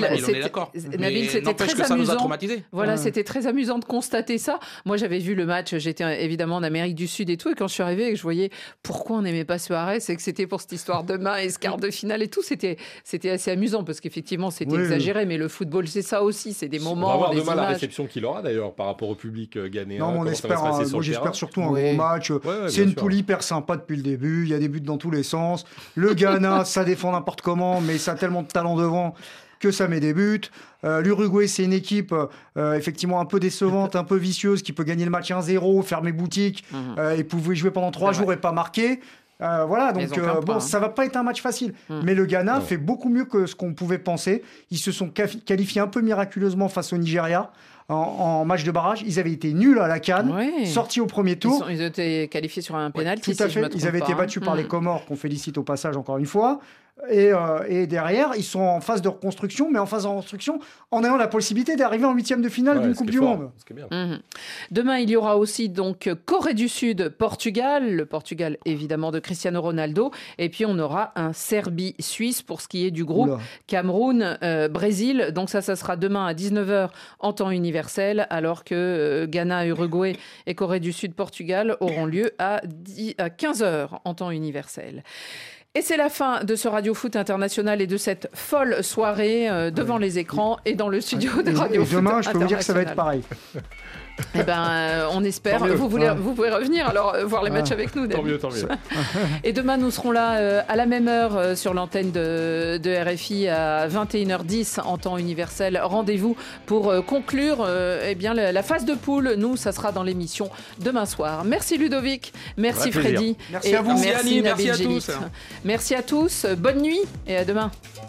Nabil, c'était très amusant. Voilà, c'était très amusant de constater ça. Moi, j'avais vu le match. J'étais évidemment en Amérique du Sud et tout. Et quand je suis arrivée et que je voyais pourquoi on n'aimait pas Suarez, c'est que c'était pour cette histoire de main et ce quart de finale et tout. C'était C'était assez amusant parce qu'effectivement c'était oui, exagéré, oui. mais le football c'est ça aussi, c'est des moments, on va voir des demain images. la réception qu'il aura d'ailleurs par rapport au public ghanéen. Non, on espère, un, moi j'espère surtout un oui. gros match. Ouais, ouais, c'est une sûr. poule hyper sympa depuis le début, il y a des buts dans tous les sens. Le Ghana, ça défend n'importe comment, mais ça a tellement de talent devant que ça met des buts. Euh, L'Uruguay, c'est une équipe euh, effectivement un peu décevante, un peu vicieuse, qui peut gagner le match un zéro, fermer boutique, mmh. euh, et pouvait jouer pendant trois jours et pas marquer. Euh, voilà, donc euh, bon, hein. ça va pas être un match facile. Hum. Mais le Ghana non. fait beaucoup mieux que ce qu'on pouvait penser. Ils se sont qualifiés un peu miraculeusement face au Nigeria en, en match de barrage. Ils avaient été nuls à la CAN, oui. sortis au premier tour. Ils, sont, ils étaient qualifiés sur un pénalty. Ouais, tout à fait. Si ils avaient pas. été battus hum. par les Comores, qu'on félicite au passage encore une fois. Et, euh, et derrière, ils sont en phase de reconstruction, mais en phase de reconstruction en ayant la possibilité d'arriver en huitième de finale ouais, d'une Coupe du fort, Monde. Mmh. Demain, il y aura aussi donc Corée du Sud, Portugal, le Portugal évidemment de Cristiano Ronaldo, et puis on aura un Serbie-Suisse pour ce qui est du groupe Oula. Cameroun, euh, Brésil. Donc ça, ça sera demain à dix-neuf heures en temps universel, alors que euh, Ghana, Uruguay et Corée du Sud, Portugal auront lieu à, dix, à quinze heures en temps universel. Et c'est la fin de ce Radio Foot International et de cette folle soirée euh, devant oui. les écrans et dans le studio de Radio et Foot demain, je peux vous dire que ça va être pareil. Eh ben, euh, on espère. Vous, voulez, vous pouvez revenir alors euh, voir les matchs ah. avec nous. Tant mieux, tant mieux. Et demain, nous serons là euh, à la même heure euh, sur l'antenne de, de R F I à vingt et une heures dix en temps universel. Rendez-vous pour euh, conclure euh, eh bien, la, la phase de poule. Nous, ça sera dans l'émission demain soir. Merci Ludovic, merci Freddy. Merci à vous. Merci, merci, Annie, merci à tous. Merci à tous. Bonne nuit et à demain.